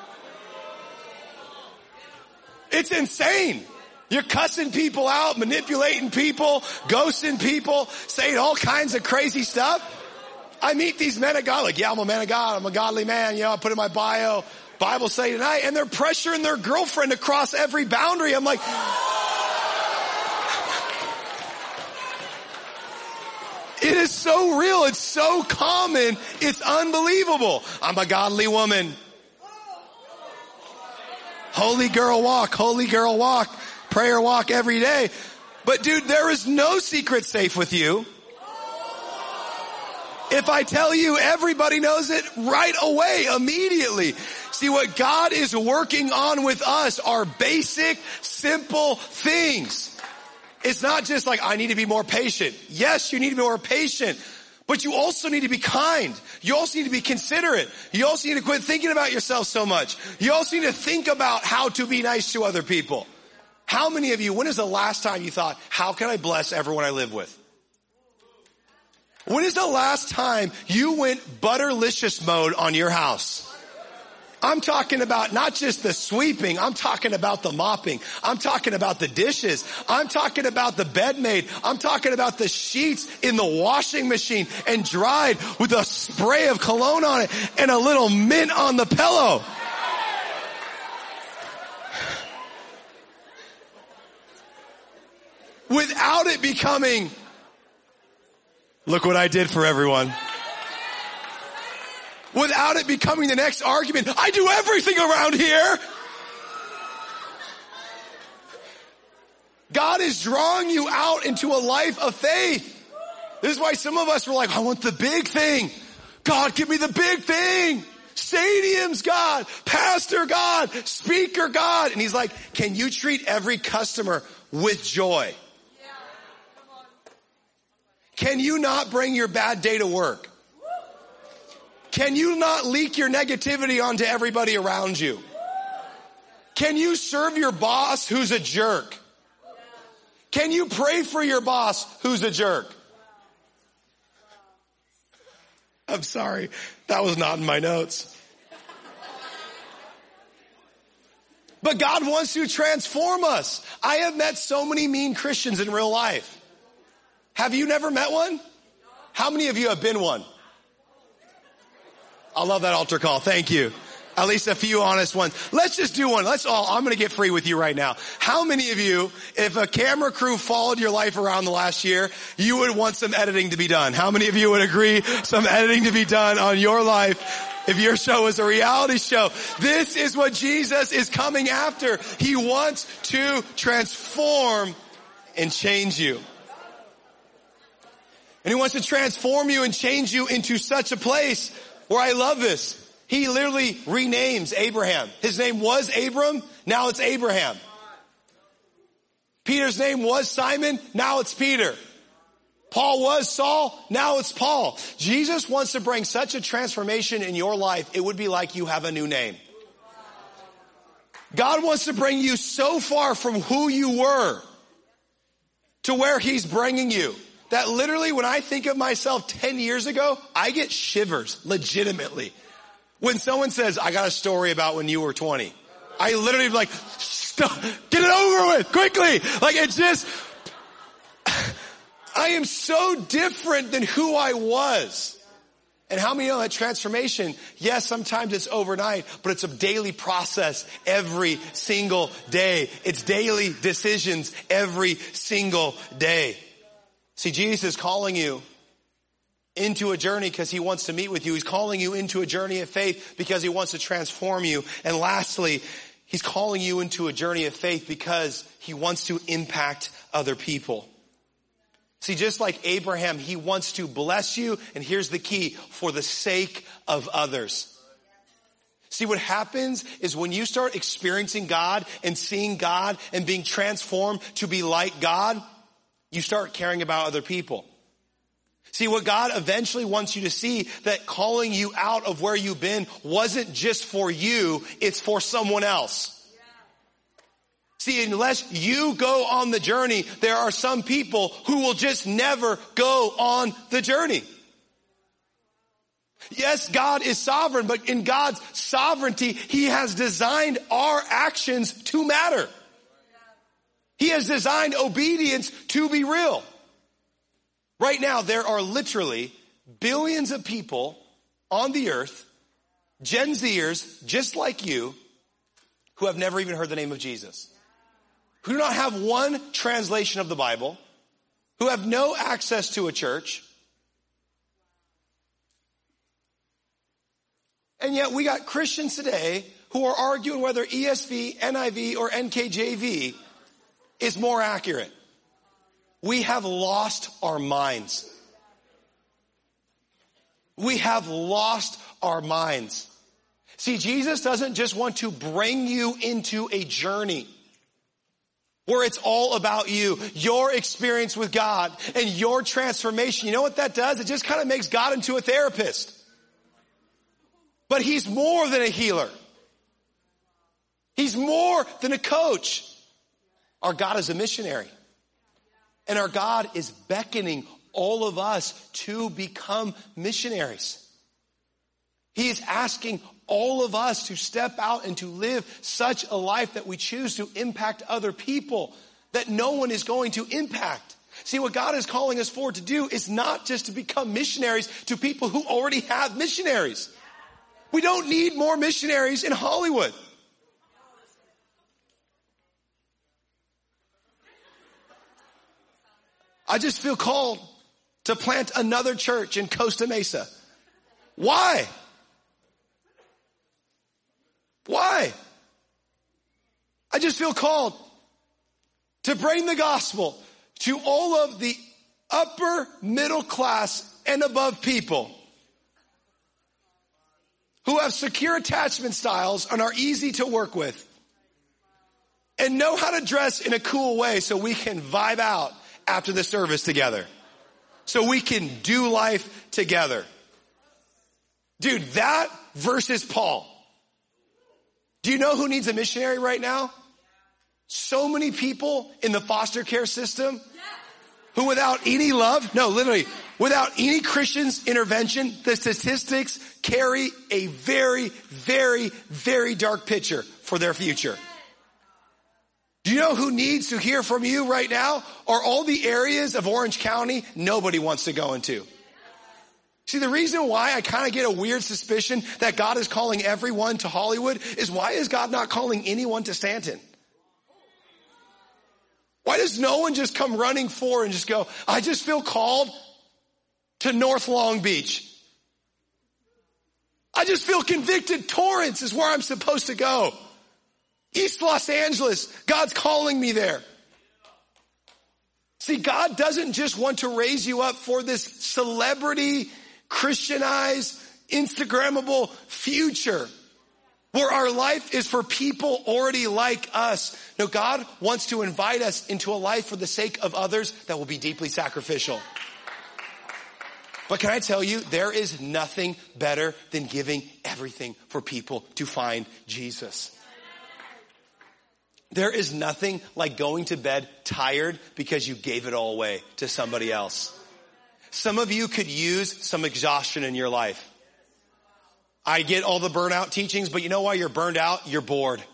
It's insane. You're cussing people out, manipulating people, ghosting people, saying all kinds of crazy stuff. I meet these men of God, like, yeah, I'm a man of God. I'm a godly man. You know, I put in my bio, Bible study tonight, and they're pressuring their girlfriend to cross every boundary. I'm like, it is so real. It's so common. It's unbelievable. I'm a godly woman. Holy girl walk, prayer walk every day. But dude, there is no secret safe with you. If I tell you, everybody knows it right away, immediately. See, what God is working on with us are basic, simple things. It's not just like, I need to be more patient. Yes, you need to be more patient. But you also need to be kind. You also need to be considerate. You also need to quit thinking about yourself so much. You also need to think about how to be nice to other people. How many of you, when is the last time you thought, how can I bless everyone I live with? When is the last time you went butterlicious mode on your house? I'm talking about not just the sweeping. I'm talking about the mopping. I'm talking about the dishes. I'm talking about the bed made. I'm talking about the sheets in the washing machine and dried with a spray of cologne on it and a little mint on the pillow. Without it becoming, look what I did for everyone. Without it becoming the next argument. I do everything around here. God is drawing you out into a life of faith. This is why some of us were like, I want the big thing. God, give me the big thing. Stadiums, God. Pastor, God. Speaker, God. And he's like, can you treat every customer with joy? Can you not bring your bad day to work? Can you not leak your negativity onto everybody around you? Can you serve your boss who's a jerk? Can you pray for your boss who's a jerk? I'm sorry, that was not in my notes. But God wants to transform us. I have met so many mean Christians in real life. Have you never met one? How many of you have been one? I love that altar call. Thank you. At least a few honest ones. Let's just do one. I'm going to get free with you right now. How many of you, if a camera crew followed your life around the last year, you would want some editing to be done? How many of you would agree some editing to be done on your life if your show was a reality show? This is what Jesus is coming after. He wants to transform and change you. And he wants to transform you and change you into such a place where, I love this, he literally renames Abraham. His name was Abram, now it's Abraham. Peter's name was Simon, now it's Peter. Paul was Saul, now it's Paul. Jesus wants to bring such a transformation in your life, it would be like you have a new name. God wants to bring you so far from who you were to where he's bringing you, that literally when I think of myself 10 years ago, I get shivers, legitimately. When someone says, I got a story about when you were 20, I literally am like, stop, get it over with, quickly. Like it just, I am so different than who I was. And how many know that transformation, yes, sometimes it's overnight, but it's a daily process every single day. It's daily decisions every single day. See, Jesus is calling you into a journey because he wants to meet with you. He's calling you into a journey of faith because he wants to transform you. And lastly, he's calling you into a journey of faith because he wants to impact other people. See, just like Abraham, he wants to bless you. And here's the key: for the sake of others. See, what happens is when you start experiencing God and seeing God and being transformed to be like God, you start caring about other people. See, what God eventually wants you to see, that calling you out of where you've been wasn't just for you, it's for someone else. See, unless you go on the journey, there are some people who will just never go on the journey. Yes, God is sovereign, but in God's sovereignty, he has designed our actions to matter. He has designed obedience to be real. Right now, there are literally billions of people on the earth, Gen Zers, just like you, who have never even heard the name of Jesus, who do not have one translation of the Bible, who have no access to a church. And yet we got Christians today who are arguing whether ESV, NIV, or NKJV is more accurate. We have lost our minds. We have lost our minds. See, Jesus doesn't just want to bring you into a journey where it's all about you, your experience with God, and your transformation. You know what that does? It just kind of makes God into a therapist. But he's more than a healer. He's more than a coach. Our God is a missionary. And our God is beckoning all of us to become missionaries. He is asking all of us to step out and to live such a life that we choose to impact other people that no one is going to impact. See, what God is calling us forward to do is not just to become missionaries to people who already have missionaries. We don't need more missionaries in Hollywood. I just feel called to plant another church in Costa Mesa. Why? Why? I just feel called to bring the gospel to all of the upper middle class and above people who have secure attachment styles and are easy to work with and know how to dress in a cool way so we can vibe out after the service together, so we can do life together. Dude, that versus Paul. Do you know who needs a missionary right now? So many people in the foster care system who without any love, no, literally, without any Christian's intervention, the statistics carry a very, very, very dark picture for their future. Do you know who needs to hear from you right now? Are all the areas of Orange County nobody wants to go into. See, the reason why I kind of get a weird suspicion that God is calling everyone to Hollywood is, why is God not calling anyone to Stanton? Why does no one just come running forward and just go, I just feel called to North Long Beach. I just feel convicted Torrance is where I'm supposed to go. East Los Angeles, God's calling me there. See, God doesn't just want to raise you up for this celebrity, Christianized, Instagrammable future where our life is for people already like us. No, God wants to invite us into a life for the sake of others that will be deeply sacrificial. But can I tell you, there is nothing better than giving everything for people to find Jesus. There is nothing like going to bed tired because you gave it all away to somebody else. Some of you could use some exhaustion in your life. I get all the burnout teachings, but you know why you're burned out? You're bored.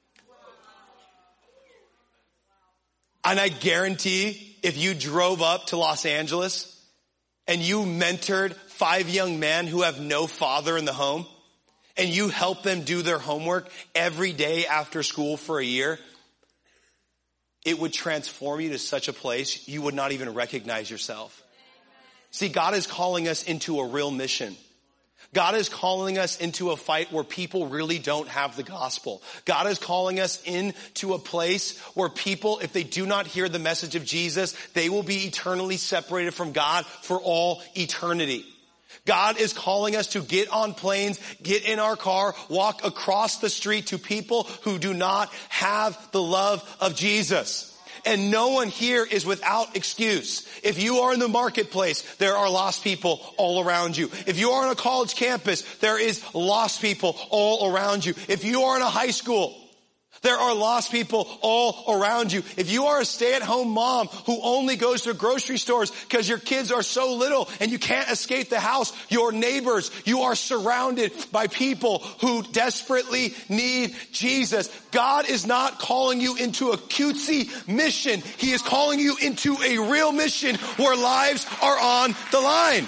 And I guarantee if you drove up to Los Angeles and you mentored 5 young men who have no father in the home, and you help them do their homework every day after school for a year, it would transform you to such a place you would not even recognize yourself. See, God is calling us into a real mission. God is calling us into a fight where people really don't have the gospel. God is calling us into a place where people, if they do not hear the message of Jesus, they will be eternally separated from God for all eternity. God is calling us to get on planes, get in our car, walk across the street to people who do not have the love of Jesus. And no one here is without excuse. If you are in the marketplace, there are lost people all around you. If you are on a college campus, there is lost people all around you. If you are in a high school, there are lost people all around you. If you are a stay-at-home mom who only goes to grocery stores because your kids are so little and you can't escape the house, your neighbors, you are surrounded by people who desperately need Jesus. God is not calling you into a cutesy mission. He is calling you into a real mission where lives are on the line.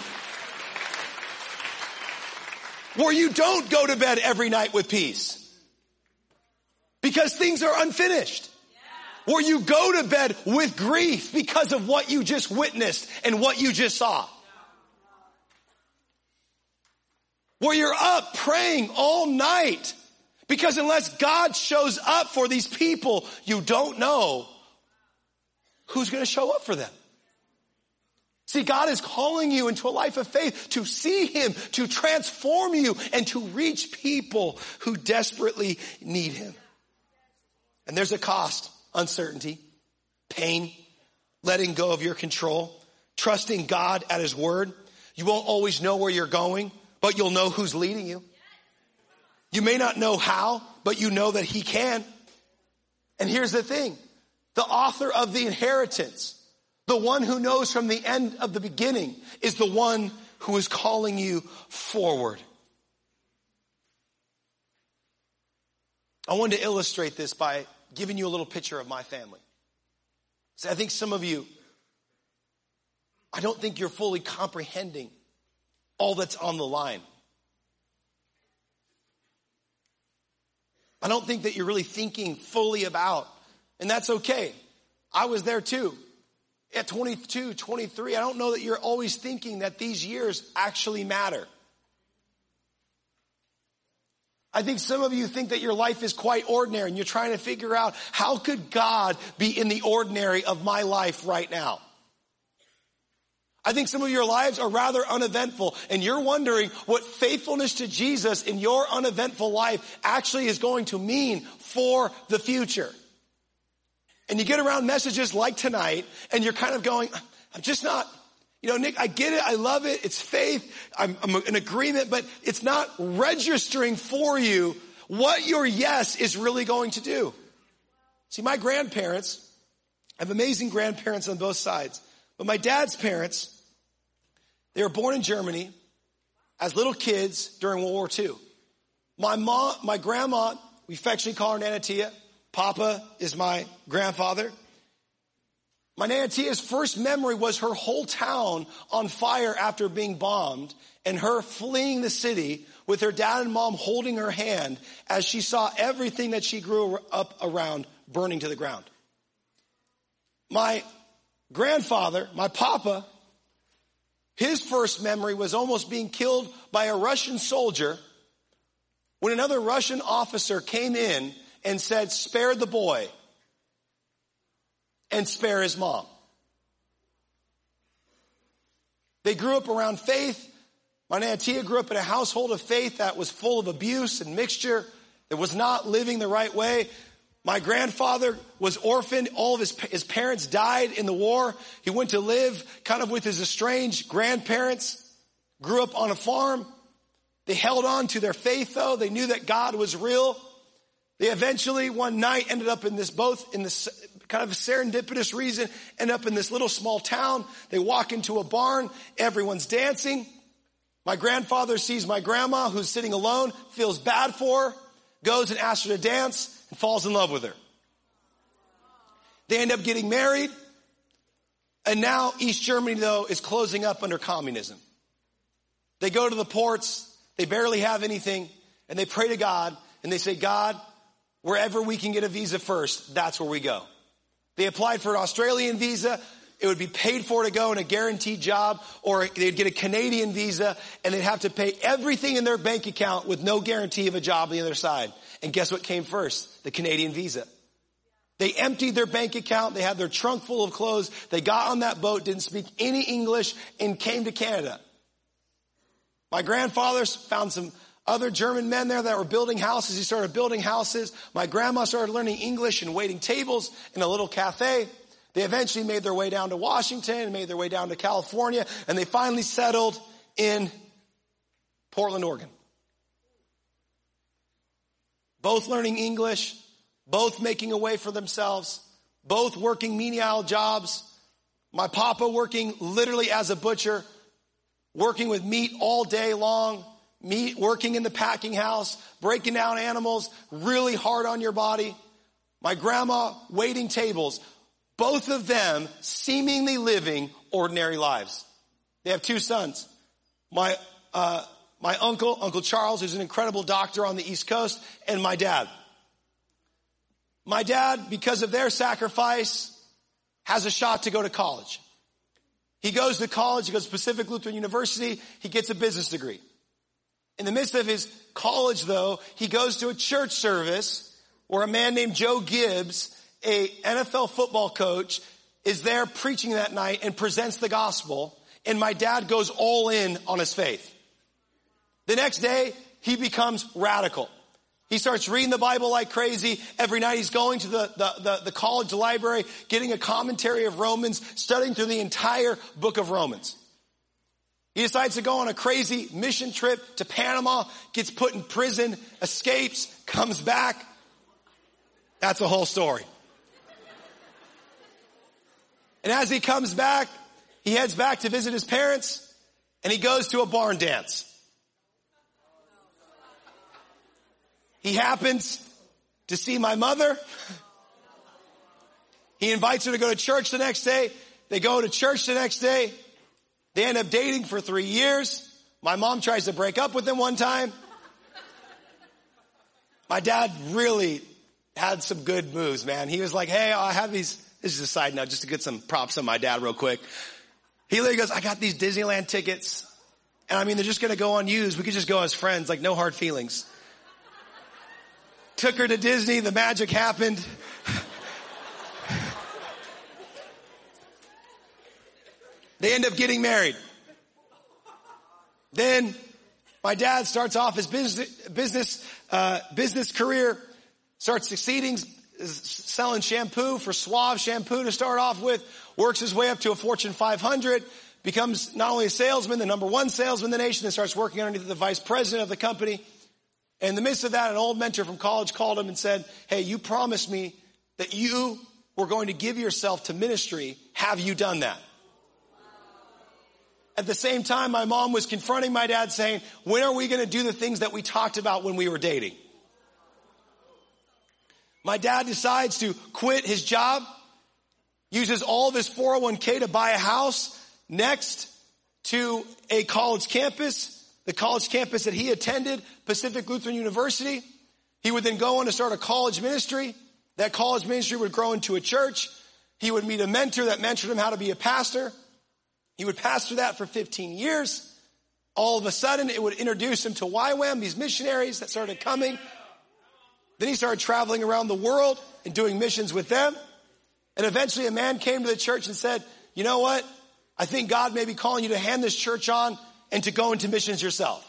Where you don't go to bed every night with peace. Because things are unfinished. Yeah. Where you go to bed with grief because of what you just witnessed and what you just saw. Where you're up praying all night because unless God shows up for these people, you don't know who's going to show up for them. See, God is calling you into a life of faith to see Him, to transform you, and to reach people who desperately need Him. And there's a cost: uncertainty, pain, letting go of your control, trusting God at His word. You won't always know where you're going, but you'll know who's leading you. You may not know how, but you know that He can. And here's the thing: the author of the inheritance, the one who knows from the end of the beginning, is the one who is calling you forward. I wanted to illustrate this by giving you a little picture of my family. See, I think some of you, I don't think you're fully comprehending all that's on the line. I don't think that you're really thinking fully about, and that's okay. I was there too. At 22, 23, I don't know that you're always thinking that these years actually matter. I think some of you think that your life is quite ordinary and you're trying to figure out, how could God be in the ordinary of my life right now? I think some of your lives are rather uneventful and you're wondering what faithfulness to Jesus in your uneventful life actually is going to mean for the future. And you get around messages like tonight and you're kind of going, I'm just not Nick, I get it. I love it. It's faith. I'm in agreement, but it's not registering for you what your yes is really going to do. See, my grandparents, I have amazing grandparents on both sides, but my dad's parents, they were born in Germany as little kids during World War II. My grandma, we affectionately call her Nana Tia. Papa is my grandfather. My Nana Tia's first memory was her whole town on fire after being bombed and her fleeing the city with her dad and mom holding her hand as she saw everything that she grew up around burning to the ground. My grandfather, my papa, his first memory was almost being killed by a Russian soldier when another Russian officer came in and said, spare the boy and spare his mom. They grew up around faith. My Nana Tia grew up in a household of faith that was full of abuse and mixture, that was not living the right way. My grandfather was orphaned. All of his parents died in the war. He went to live kind of with his estranged grandparents, grew up on a farm. They held on to their faith though. They knew that God was real. They eventually one night ended up in this kind of a serendipitous reason, ended up in this little small town. They walk into a barn. Everyone's dancing. My grandfather sees my grandma who's sitting alone, feels bad for her, goes and asks her to dance and falls in love with her. They end up getting married. And now East Germany though is closing up under communism. They go to the ports. They barely have anything and they pray to God and they say, God, wherever we can get a visa first, that's where we go. They applied for an Australian visa. It would be paid for to go in a guaranteed job, or they'd get a Canadian visa and they'd have to pay everything in their bank account with no guarantee of a job on the other side. And guess what came first? The Canadian visa. They emptied their bank account. They had their trunk full of clothes. They got on that boat, didn't speak any English, and came to Canada. My grandfather found some other German men there that were building houses. He started building houses. My grandma started learning English and waiting tables in a little cafe. They eventually made their way down to Washington and made their way down to California, and they finally settled in Portland, Oregon. Both learning English, both making a way for themselves, both working menial jobs. My papa working literally as a butcher, working with meat all day long, working in the packing house, breaking down animals, really hard on your body. My grandma waiting tables. Both of them seemingly living ordinary lives. They have two sons. My uncle Charles, who's an incredible doctor on the East Coast, and my dad. My dad, because of their sacrifice, has a shot to go to college. He goes to college, he goes to Pacific Lutheran University, he gets a business degree. In the midst of his college though, he goes to a church service where a man named Joe Gibbs, a NFL football coach, is there preaching that night and presents the gospel, and my dad goes all in on his faith. The next day, he becomes radical. He starts reading the Bible like crazy. Every night he's going to the college library, getting a commentary of Romans, studying through the entire book of Romans. He decides to go on a crazy mission trip to Panama, gets put in prison, escapes, comes back. That's the whole story. And as he comes back, he heads back to visit his parents, and he goes to a barn dance. He happens to see my mother. He invites her to go to church the next day. They go to church the next day. They end up dating for 3 years. My mom tries to break up with him one time. My dad really had some good moves, man. He was like, hey, I have these. This is a side note, just to get some props on my dad real quick. He literally goes, I got these Disneyland tickets. And I mean, they're just going to go unused. We could just go as friends, like no hard feelings. Took her to Disney. The magic happened. They end up getting married. Then my dad starts off his business career, starts succeeding, selling shampoo for Suave shampoo to start off with, works his way up to a Fortune 500, becomes not only a salesman, the number one salesman in the nation, and starts working underneath the vice president of the company. And in the midst of that, an old mentor from college called him and said, hey, you promised me that you were going to give yourself to ministry. Have you done that? At the same time, my mom was confronting my dad saying, when are we going to do the things that we talked about when we were dating? My dad decides to quit his job, uses all of his 401k to buy a house next to a college campus, the college campus that he attended, Pacific Lutheran University. He would then go on to start a college ministry. That college ministry would grow into a church. He would meet a mentor that mentored him how to be a pastor. He would pastor that for 15 years. All of a sudden, it would introduce him to YWAM, these missionaries that started coming. Then he started traveling around the world and doing missions with them. And eventually a man came to the church and said, you know what? I think God may be calling you to hand this church on and to go into missions yourself.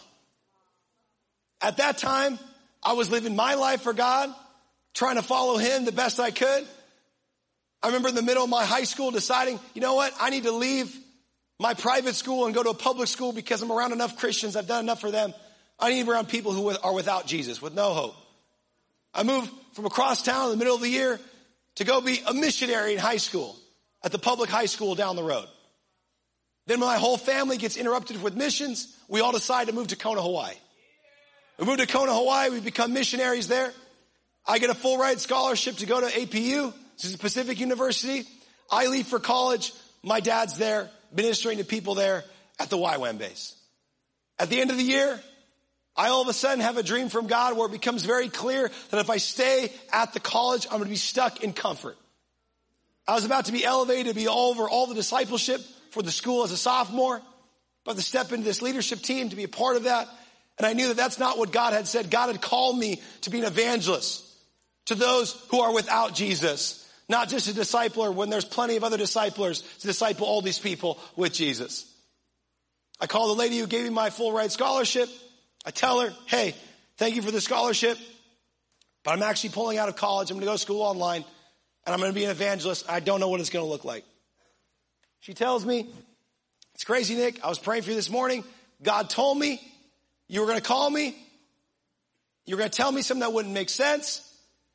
At that time, I was living my life for God, trying to follow him the best I could. I remember in the middle of my high school deciding, you know what? I need to leave my private school and go to a public school because I'm around enough Christians. I've done enough for them. I need to be around people who are without Jesus, with no hope. I moved from across town in the middle of the year to go be a missionary in high school at the public high school down the road. Then my whole family gets interrupted with missions. We all decide to move to Kona, Hawaii. We moved to Kona, Hawaii. We become missionaries there. I get a full ride scholarship to go to APU, which is Pacific University. I leave for college. My dad's there, ministering to people there at the YWAM base. At the end of the year, I all of a sudden have a dream from God where it becomes very clear that if I stay at the college, I'm going to be stuck in comfort. I was about to be elevated to be over all the discipleship for the school as a sophomore, but to step into this leadership team to be a part of that. And I knew that that's not what God had said. God had called me to be an evangelist to those who are without Jesus, not just a discipler when there's plenty of other disciplers to disciple all these people with Jesus. I call the lady who gave me my full ride scholarship. I tell her, hey, thank you for the scholarship, but I'm actually pulling out of college. I'm going to go to school online, and I'm going to be an evangelist. I don't know what it's going to look like. She tells me, it's crazy, Nick. I was praying for you this morning. God told me you were going to call me. You were going to tell me something that wouldn't make sense.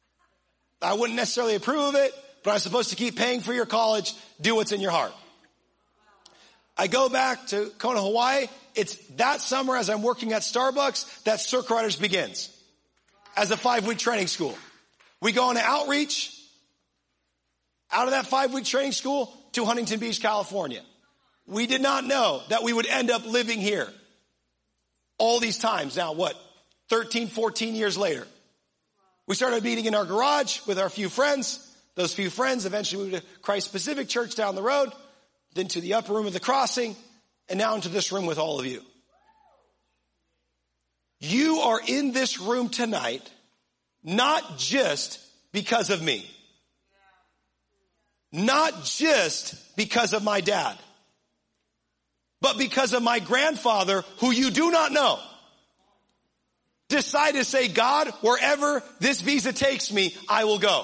I wouldn't necessarily approve of it, but I'm supposed to keep paying for your college. Do what's in your heart. I go back to Kona, Hawaii. It's that summer as I'm working at Starbucks that Circle Riders begins as a 5-week training school. We go on an outreach out of that 5-week training school to Huntington Beach, California. We did not know that we would end up living here all these times. Now, 13, 14 years later. We started meeting in our garage with our few friends. Those few friends eventually moved to Christ Pacific Church down the road, then to the upper room of the crossing, and now into this room with all of you. You are in this room tonight, not just because of me. Not just because of my dad, but because of my grandfather, who you do not know, decided to say, God, wherever this visa takes me, I will go.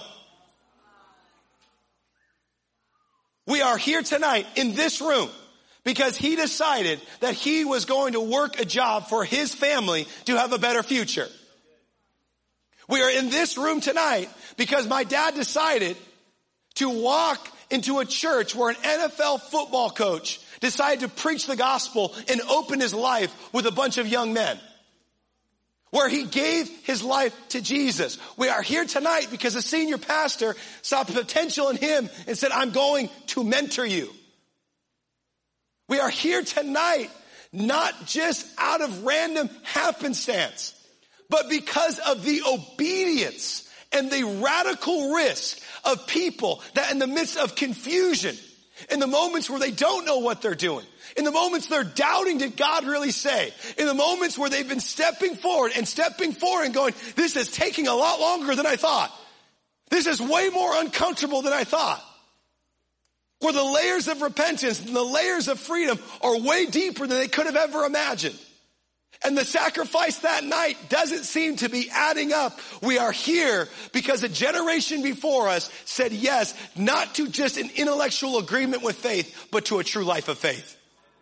We are here tonight in this room because he decided that he was going to work a job for his family to have a better future. We are in this room tonight because my dad decided to walk into a church where an NFL football coach decided to preach the gospel and open his life with a bunch of young men, where he gave his life to Jesus. We are here tonight because a senior pastor saw potential in him and said, I'm going to mentor you. We are here tonight not just out of random happenstance, but because of the obedience and the radical risk of people that in the midst of confusion, in the moments where they don't know what they're doing, in the moments they're doubting, did God really say? In the moments where they've been stepping forward and going, this is taking a lot longer than I thought. This is way more uncomfortable than I thought. Where the layers of repentance and the layers of freedom are way deeper than they could have ever imagined. And the sacrifice that night doesn't seem to be adding up. We are here because a generation before us said yes, not to just an intellectual agreement with faith, but to a true life of faith.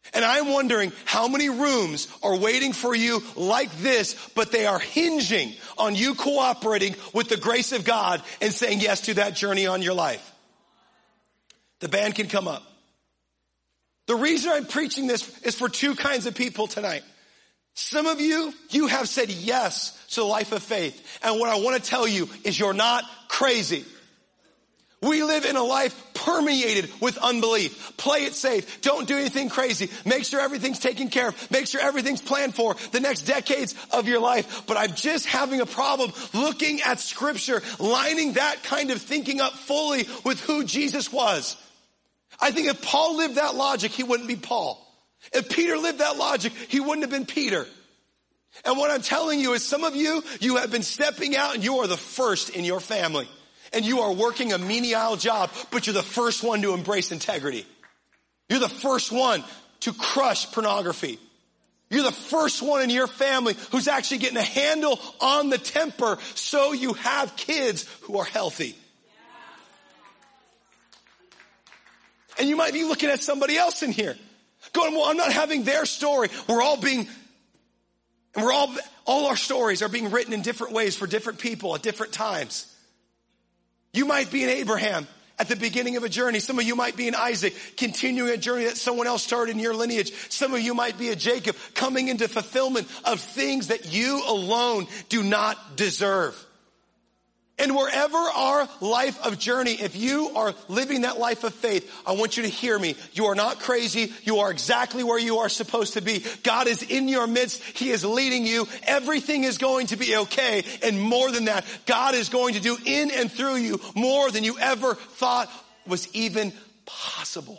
And I'm wondering how many rooms are waiting for you like this, but they are hinging on you cooperating with the grace of God and saying yes to that journey on your life. The band can come up. The reason I'm preaching this is for two kinds of people tonight. Some of you have said yes to the life of faith. And what I want to tell you is you're not crazy. We live in a life permeated with unbelief. Play it safe. Don't do anything crazy. Make sure everything's taken care of. Make sure everything's planned for the next decades of your life. But I'm just having a problem looking at Scripture, lining that kind of thinking up fully with who Jesus was. I think if Paul lived that logic, he wouldn't be Paul. If Peter lived that logic, he wouldn't have been Peter. And what I'm telling you is some of you have been stepping out and you are the first in your family. And you are working a menial job, but you're the first one to embrace integrity. You're the first one to crush pornography. You're the first one in your family who's actually getting a handle on the temper so you have kids who are healthy. And you might be looking at somebody else in here going, well, I'm not having their story. All our stories are being written in different ways for different people at different times. You might be an Abraham at the beginning of a journey. Some of you might be an Isaac continuing a journey that someone else started in your lineage. Some of you might be a Jacob coming into fulfillment of things that you alone do not deserve. And wherever our life of journey, if you are living that life of faith, I want you to hear me. You are not crazy. You are exactly where you are supposed to be. God is in your midst. He is leading you. Everything is going to be okay. And more than that, God is going to do in and through you more than you ever thought was even possible.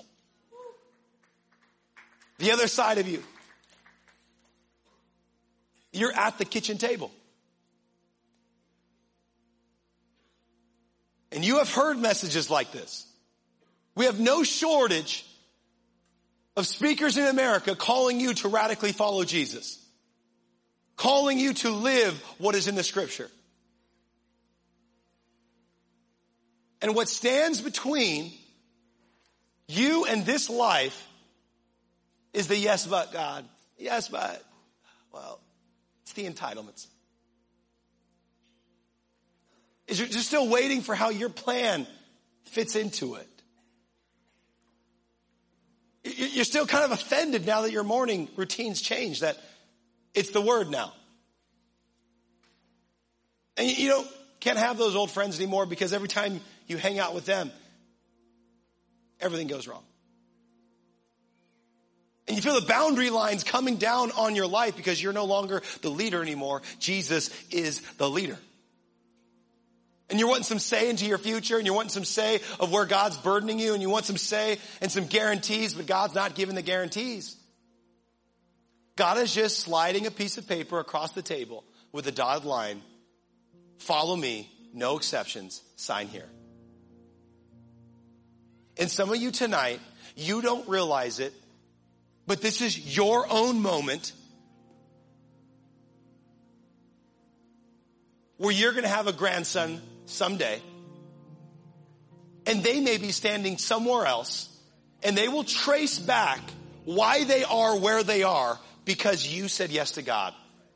The other side of you, you're at the kitchen table. And you have heard messages like this. We have no shortage of speakers in America calling you to radically follow Jesus. Calling you to live what is in the Scripture. And what stands between you and this life is the yes, but God. Yes, but, well, it's the entitlements. Is you're just still waiting for how your plan fits into it. You're still kind of offended now that your morning routine's changed, that it's the Word now. And you can't have those old friends anymore because every time you hang out with them, everything goes wrong. And you feel the boundary lines coming down on your life because you're no longer the leader anymore. Jesus is the leader. And you're wanting some say into your future, and you're wanting some say of where God's burdening you, and you want some say and some guarantees, but God's not giving the guarantees. God is just sliding a piece of paper across the table with a dotted line. Follow me, no exceptions, sign here. And some of you tonight, you don't realize it, but this is your own moment where you're going to have a grandson someday, and they may be standing somewhere else, and they will trace back why they are where they are because you said yes to God.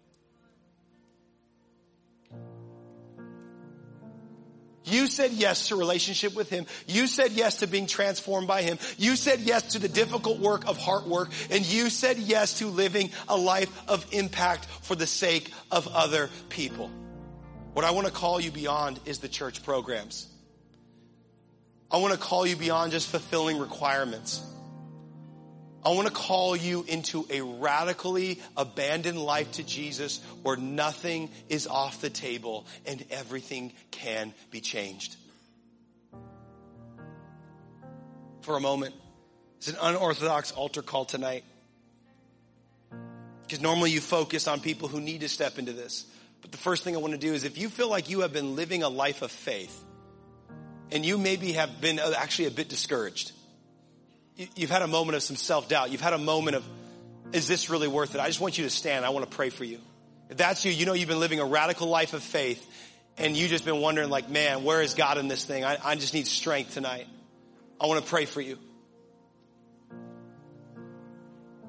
You said yes to relationship with Him. You said yes to being transformed by Him. You said yes to the difficult work of heart work. And you said yes to living a life of impact for the sake of other people. What I want to call you beyond is the church programs. I want to call you beyond just fulfilling requirements. I want to call you into a radically abandoned life to Jesus where nothing is off the table and everything can be changed. For a moment, it's an unorthodox altar call tonight. Because normally you focus on people who need to step into this. But the first thing I want to do is if you feel like you have been living a life of faith and you maybe have been actually a bit discouraged. You've had a moment of some self-doubt. You've had a moment of, is this really worth it? I just want you to stand. I want to pray for you. If that's you, you've been living a radical life of faith and you've just been wondering like, man, where is God in this thing? I just need strength tonight. I want to pray for you.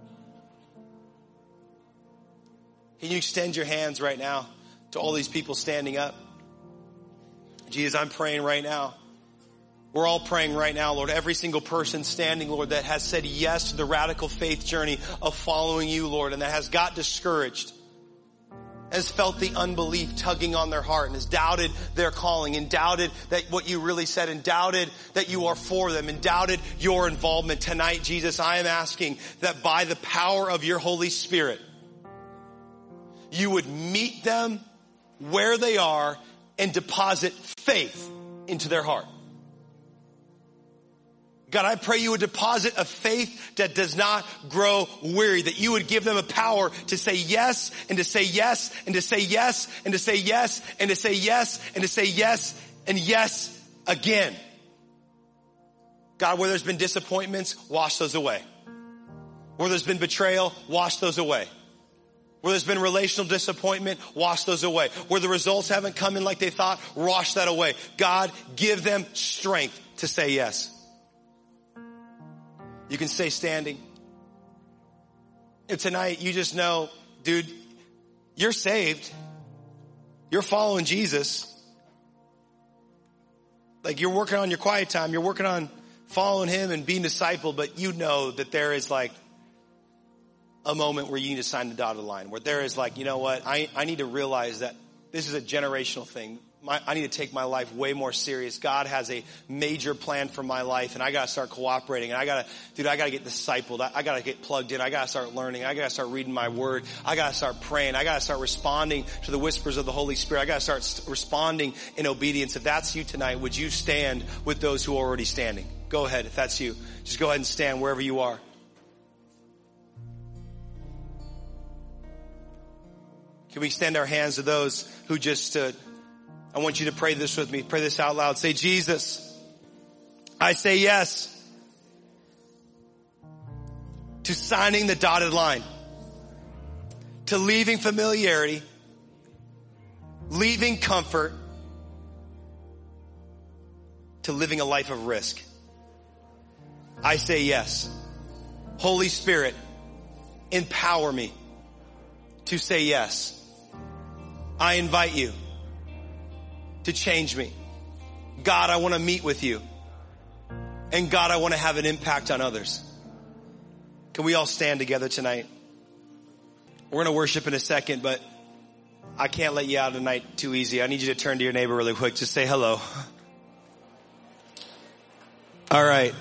Can you extend your hands right now to all these people standing up? Jesus, I'm praying right now. We're all praying right now, Lord. Every single person standing, Lord, that has said yes to the radical faith journey of following you, Lord, and that has got discouraged, has felt the unbelief tugging on their heart and has doubted their calling and doubted that what you really said and doubted that you are for them and doubted your involvement. Tonight, Jesus, I am asking that by the power of your Holy Spirit, you would meet them where they are and deposit faith into their heart. God, I pray you would deposit a faith that does not grow weary, that you would give them a power to say yes and to say yes and to say yes and to say yes and to say yes and to say yes and yes again. God, where there's been disappointments, wash those away. Where there's been betrayal, wash those away. Where there's been relational disappointment, wash those away. Where the results haven't come in like they thought, wash that away. God, give them strength to say yes. You can stay standing. If tonight you just know, dude, you're saved. You're following Jesus. Like you're working on your quiet time. You're working on following him and being discipled, but you know that there is like a moment where you need to sign the dotted line, where there is like, you know what, I need to realize that this is a generational thing. I need to take my life way more serious. God has a major plan for my life, and I got to start cooperating. And I got to get discipled. I got to get plugged in. I got to start learning. I got to start reading my word. I got to start praying. I got to start responding to the whispers of the Holy Spirit. I got to start responding in obedience. If that's you tonight, would you stand with those who are already standing? Go ahead. If that's you, just go ahead and stand wherever you are. Can we extend our hands to those who just stood? I want you to pray this with me. Pray this out loud. Say, Jesus, I say yes to signing the dotted line, to leaving familiarity, leaving comfort, to living a life of risk. I say yes. Holy Spirit, empower me to say yes. I invite you to change me. God, I want to meet with you. And God, I want to have an impact on others. Can we all stand together tonight? We're going to worship in a second, but I can't let you out tonight too easy. I need you to turn to your neighbor really quick. Just say hello. All right.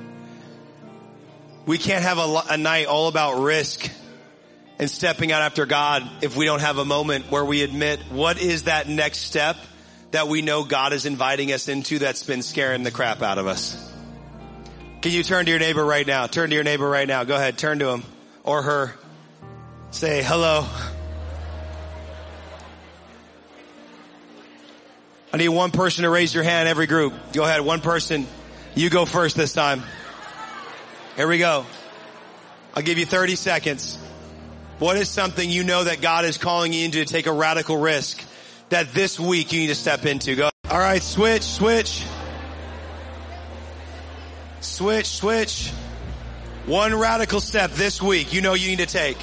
We can't have a night all about risk and stepping out after God if we don't have a moment where we admit what is that next step that we know God is inviting us into that's been scaring the crap out of us. Can you turn to your neighbor right now? Turn to your neighbor right now. Go ahead. Turn to him or her. Say hello. I need one person to raise your hand, every group. Go ahead. One person. You go first this time. Here we go. I'll give you 30 seconds. What is something you know that God is calling you into to take a radical risk that this week you need to step into? Go. All right, switch. One radical step this week you know you need to take.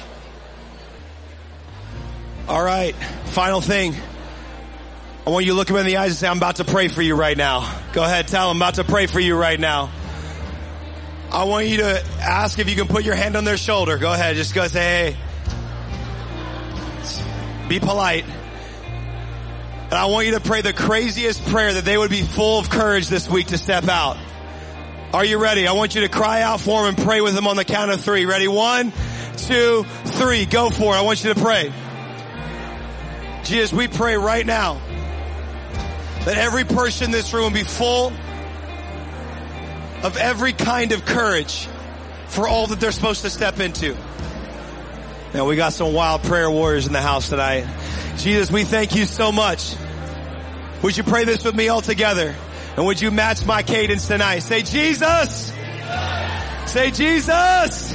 All right, final thing. I want you to look him in the eyes and say, I'm about to pray for you right now. Go ahead, tell him, I'm about to pray for you right now. I want you to ask if you can put your hand on their shoulder. Go ahead, just go say, hey. Be polite. And I want you to pray the craziest prayer that they would be full of courage this week to step out. Are you ready? I want you to cry out for them and pray with them on the count of 3. Ready? 1, 2, 3. Go for it. I want you to pray. Jesus, we pray right now that every person in this room will be full of every kind of courage for all that they're supposed to step into. Now, we got some wild prayer warriors in the house tonight. Jesus, we thank you so much. Would you pray this with me all together? And would you match my cadence tonight? Say, Jesus. Say, Jesus.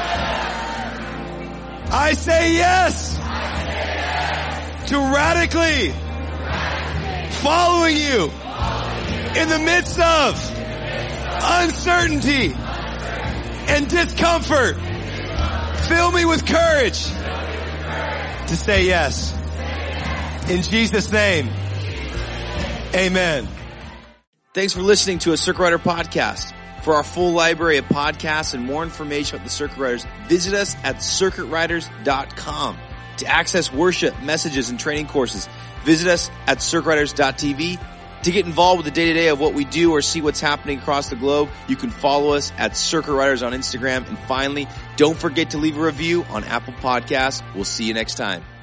I say yes to radically following you in the midst of uncertainty and discomfort. Fill me with courage to say yes. In Jesus' name, amen. Thanks for listening to a Circuit Rider podcast. For our full library of podcasts and more information about the Circuit Riders, visit us at circuitriders.com. To access worship, messages, and training courses, visit us at circuitriders.tv. To get involved with the day-to-day of what we do or see what's happening across the globe, you can follow us at Circuit Riders on Instagram. And finally, don't forget to leave a review on Apple Podcasts. We'll see you next time.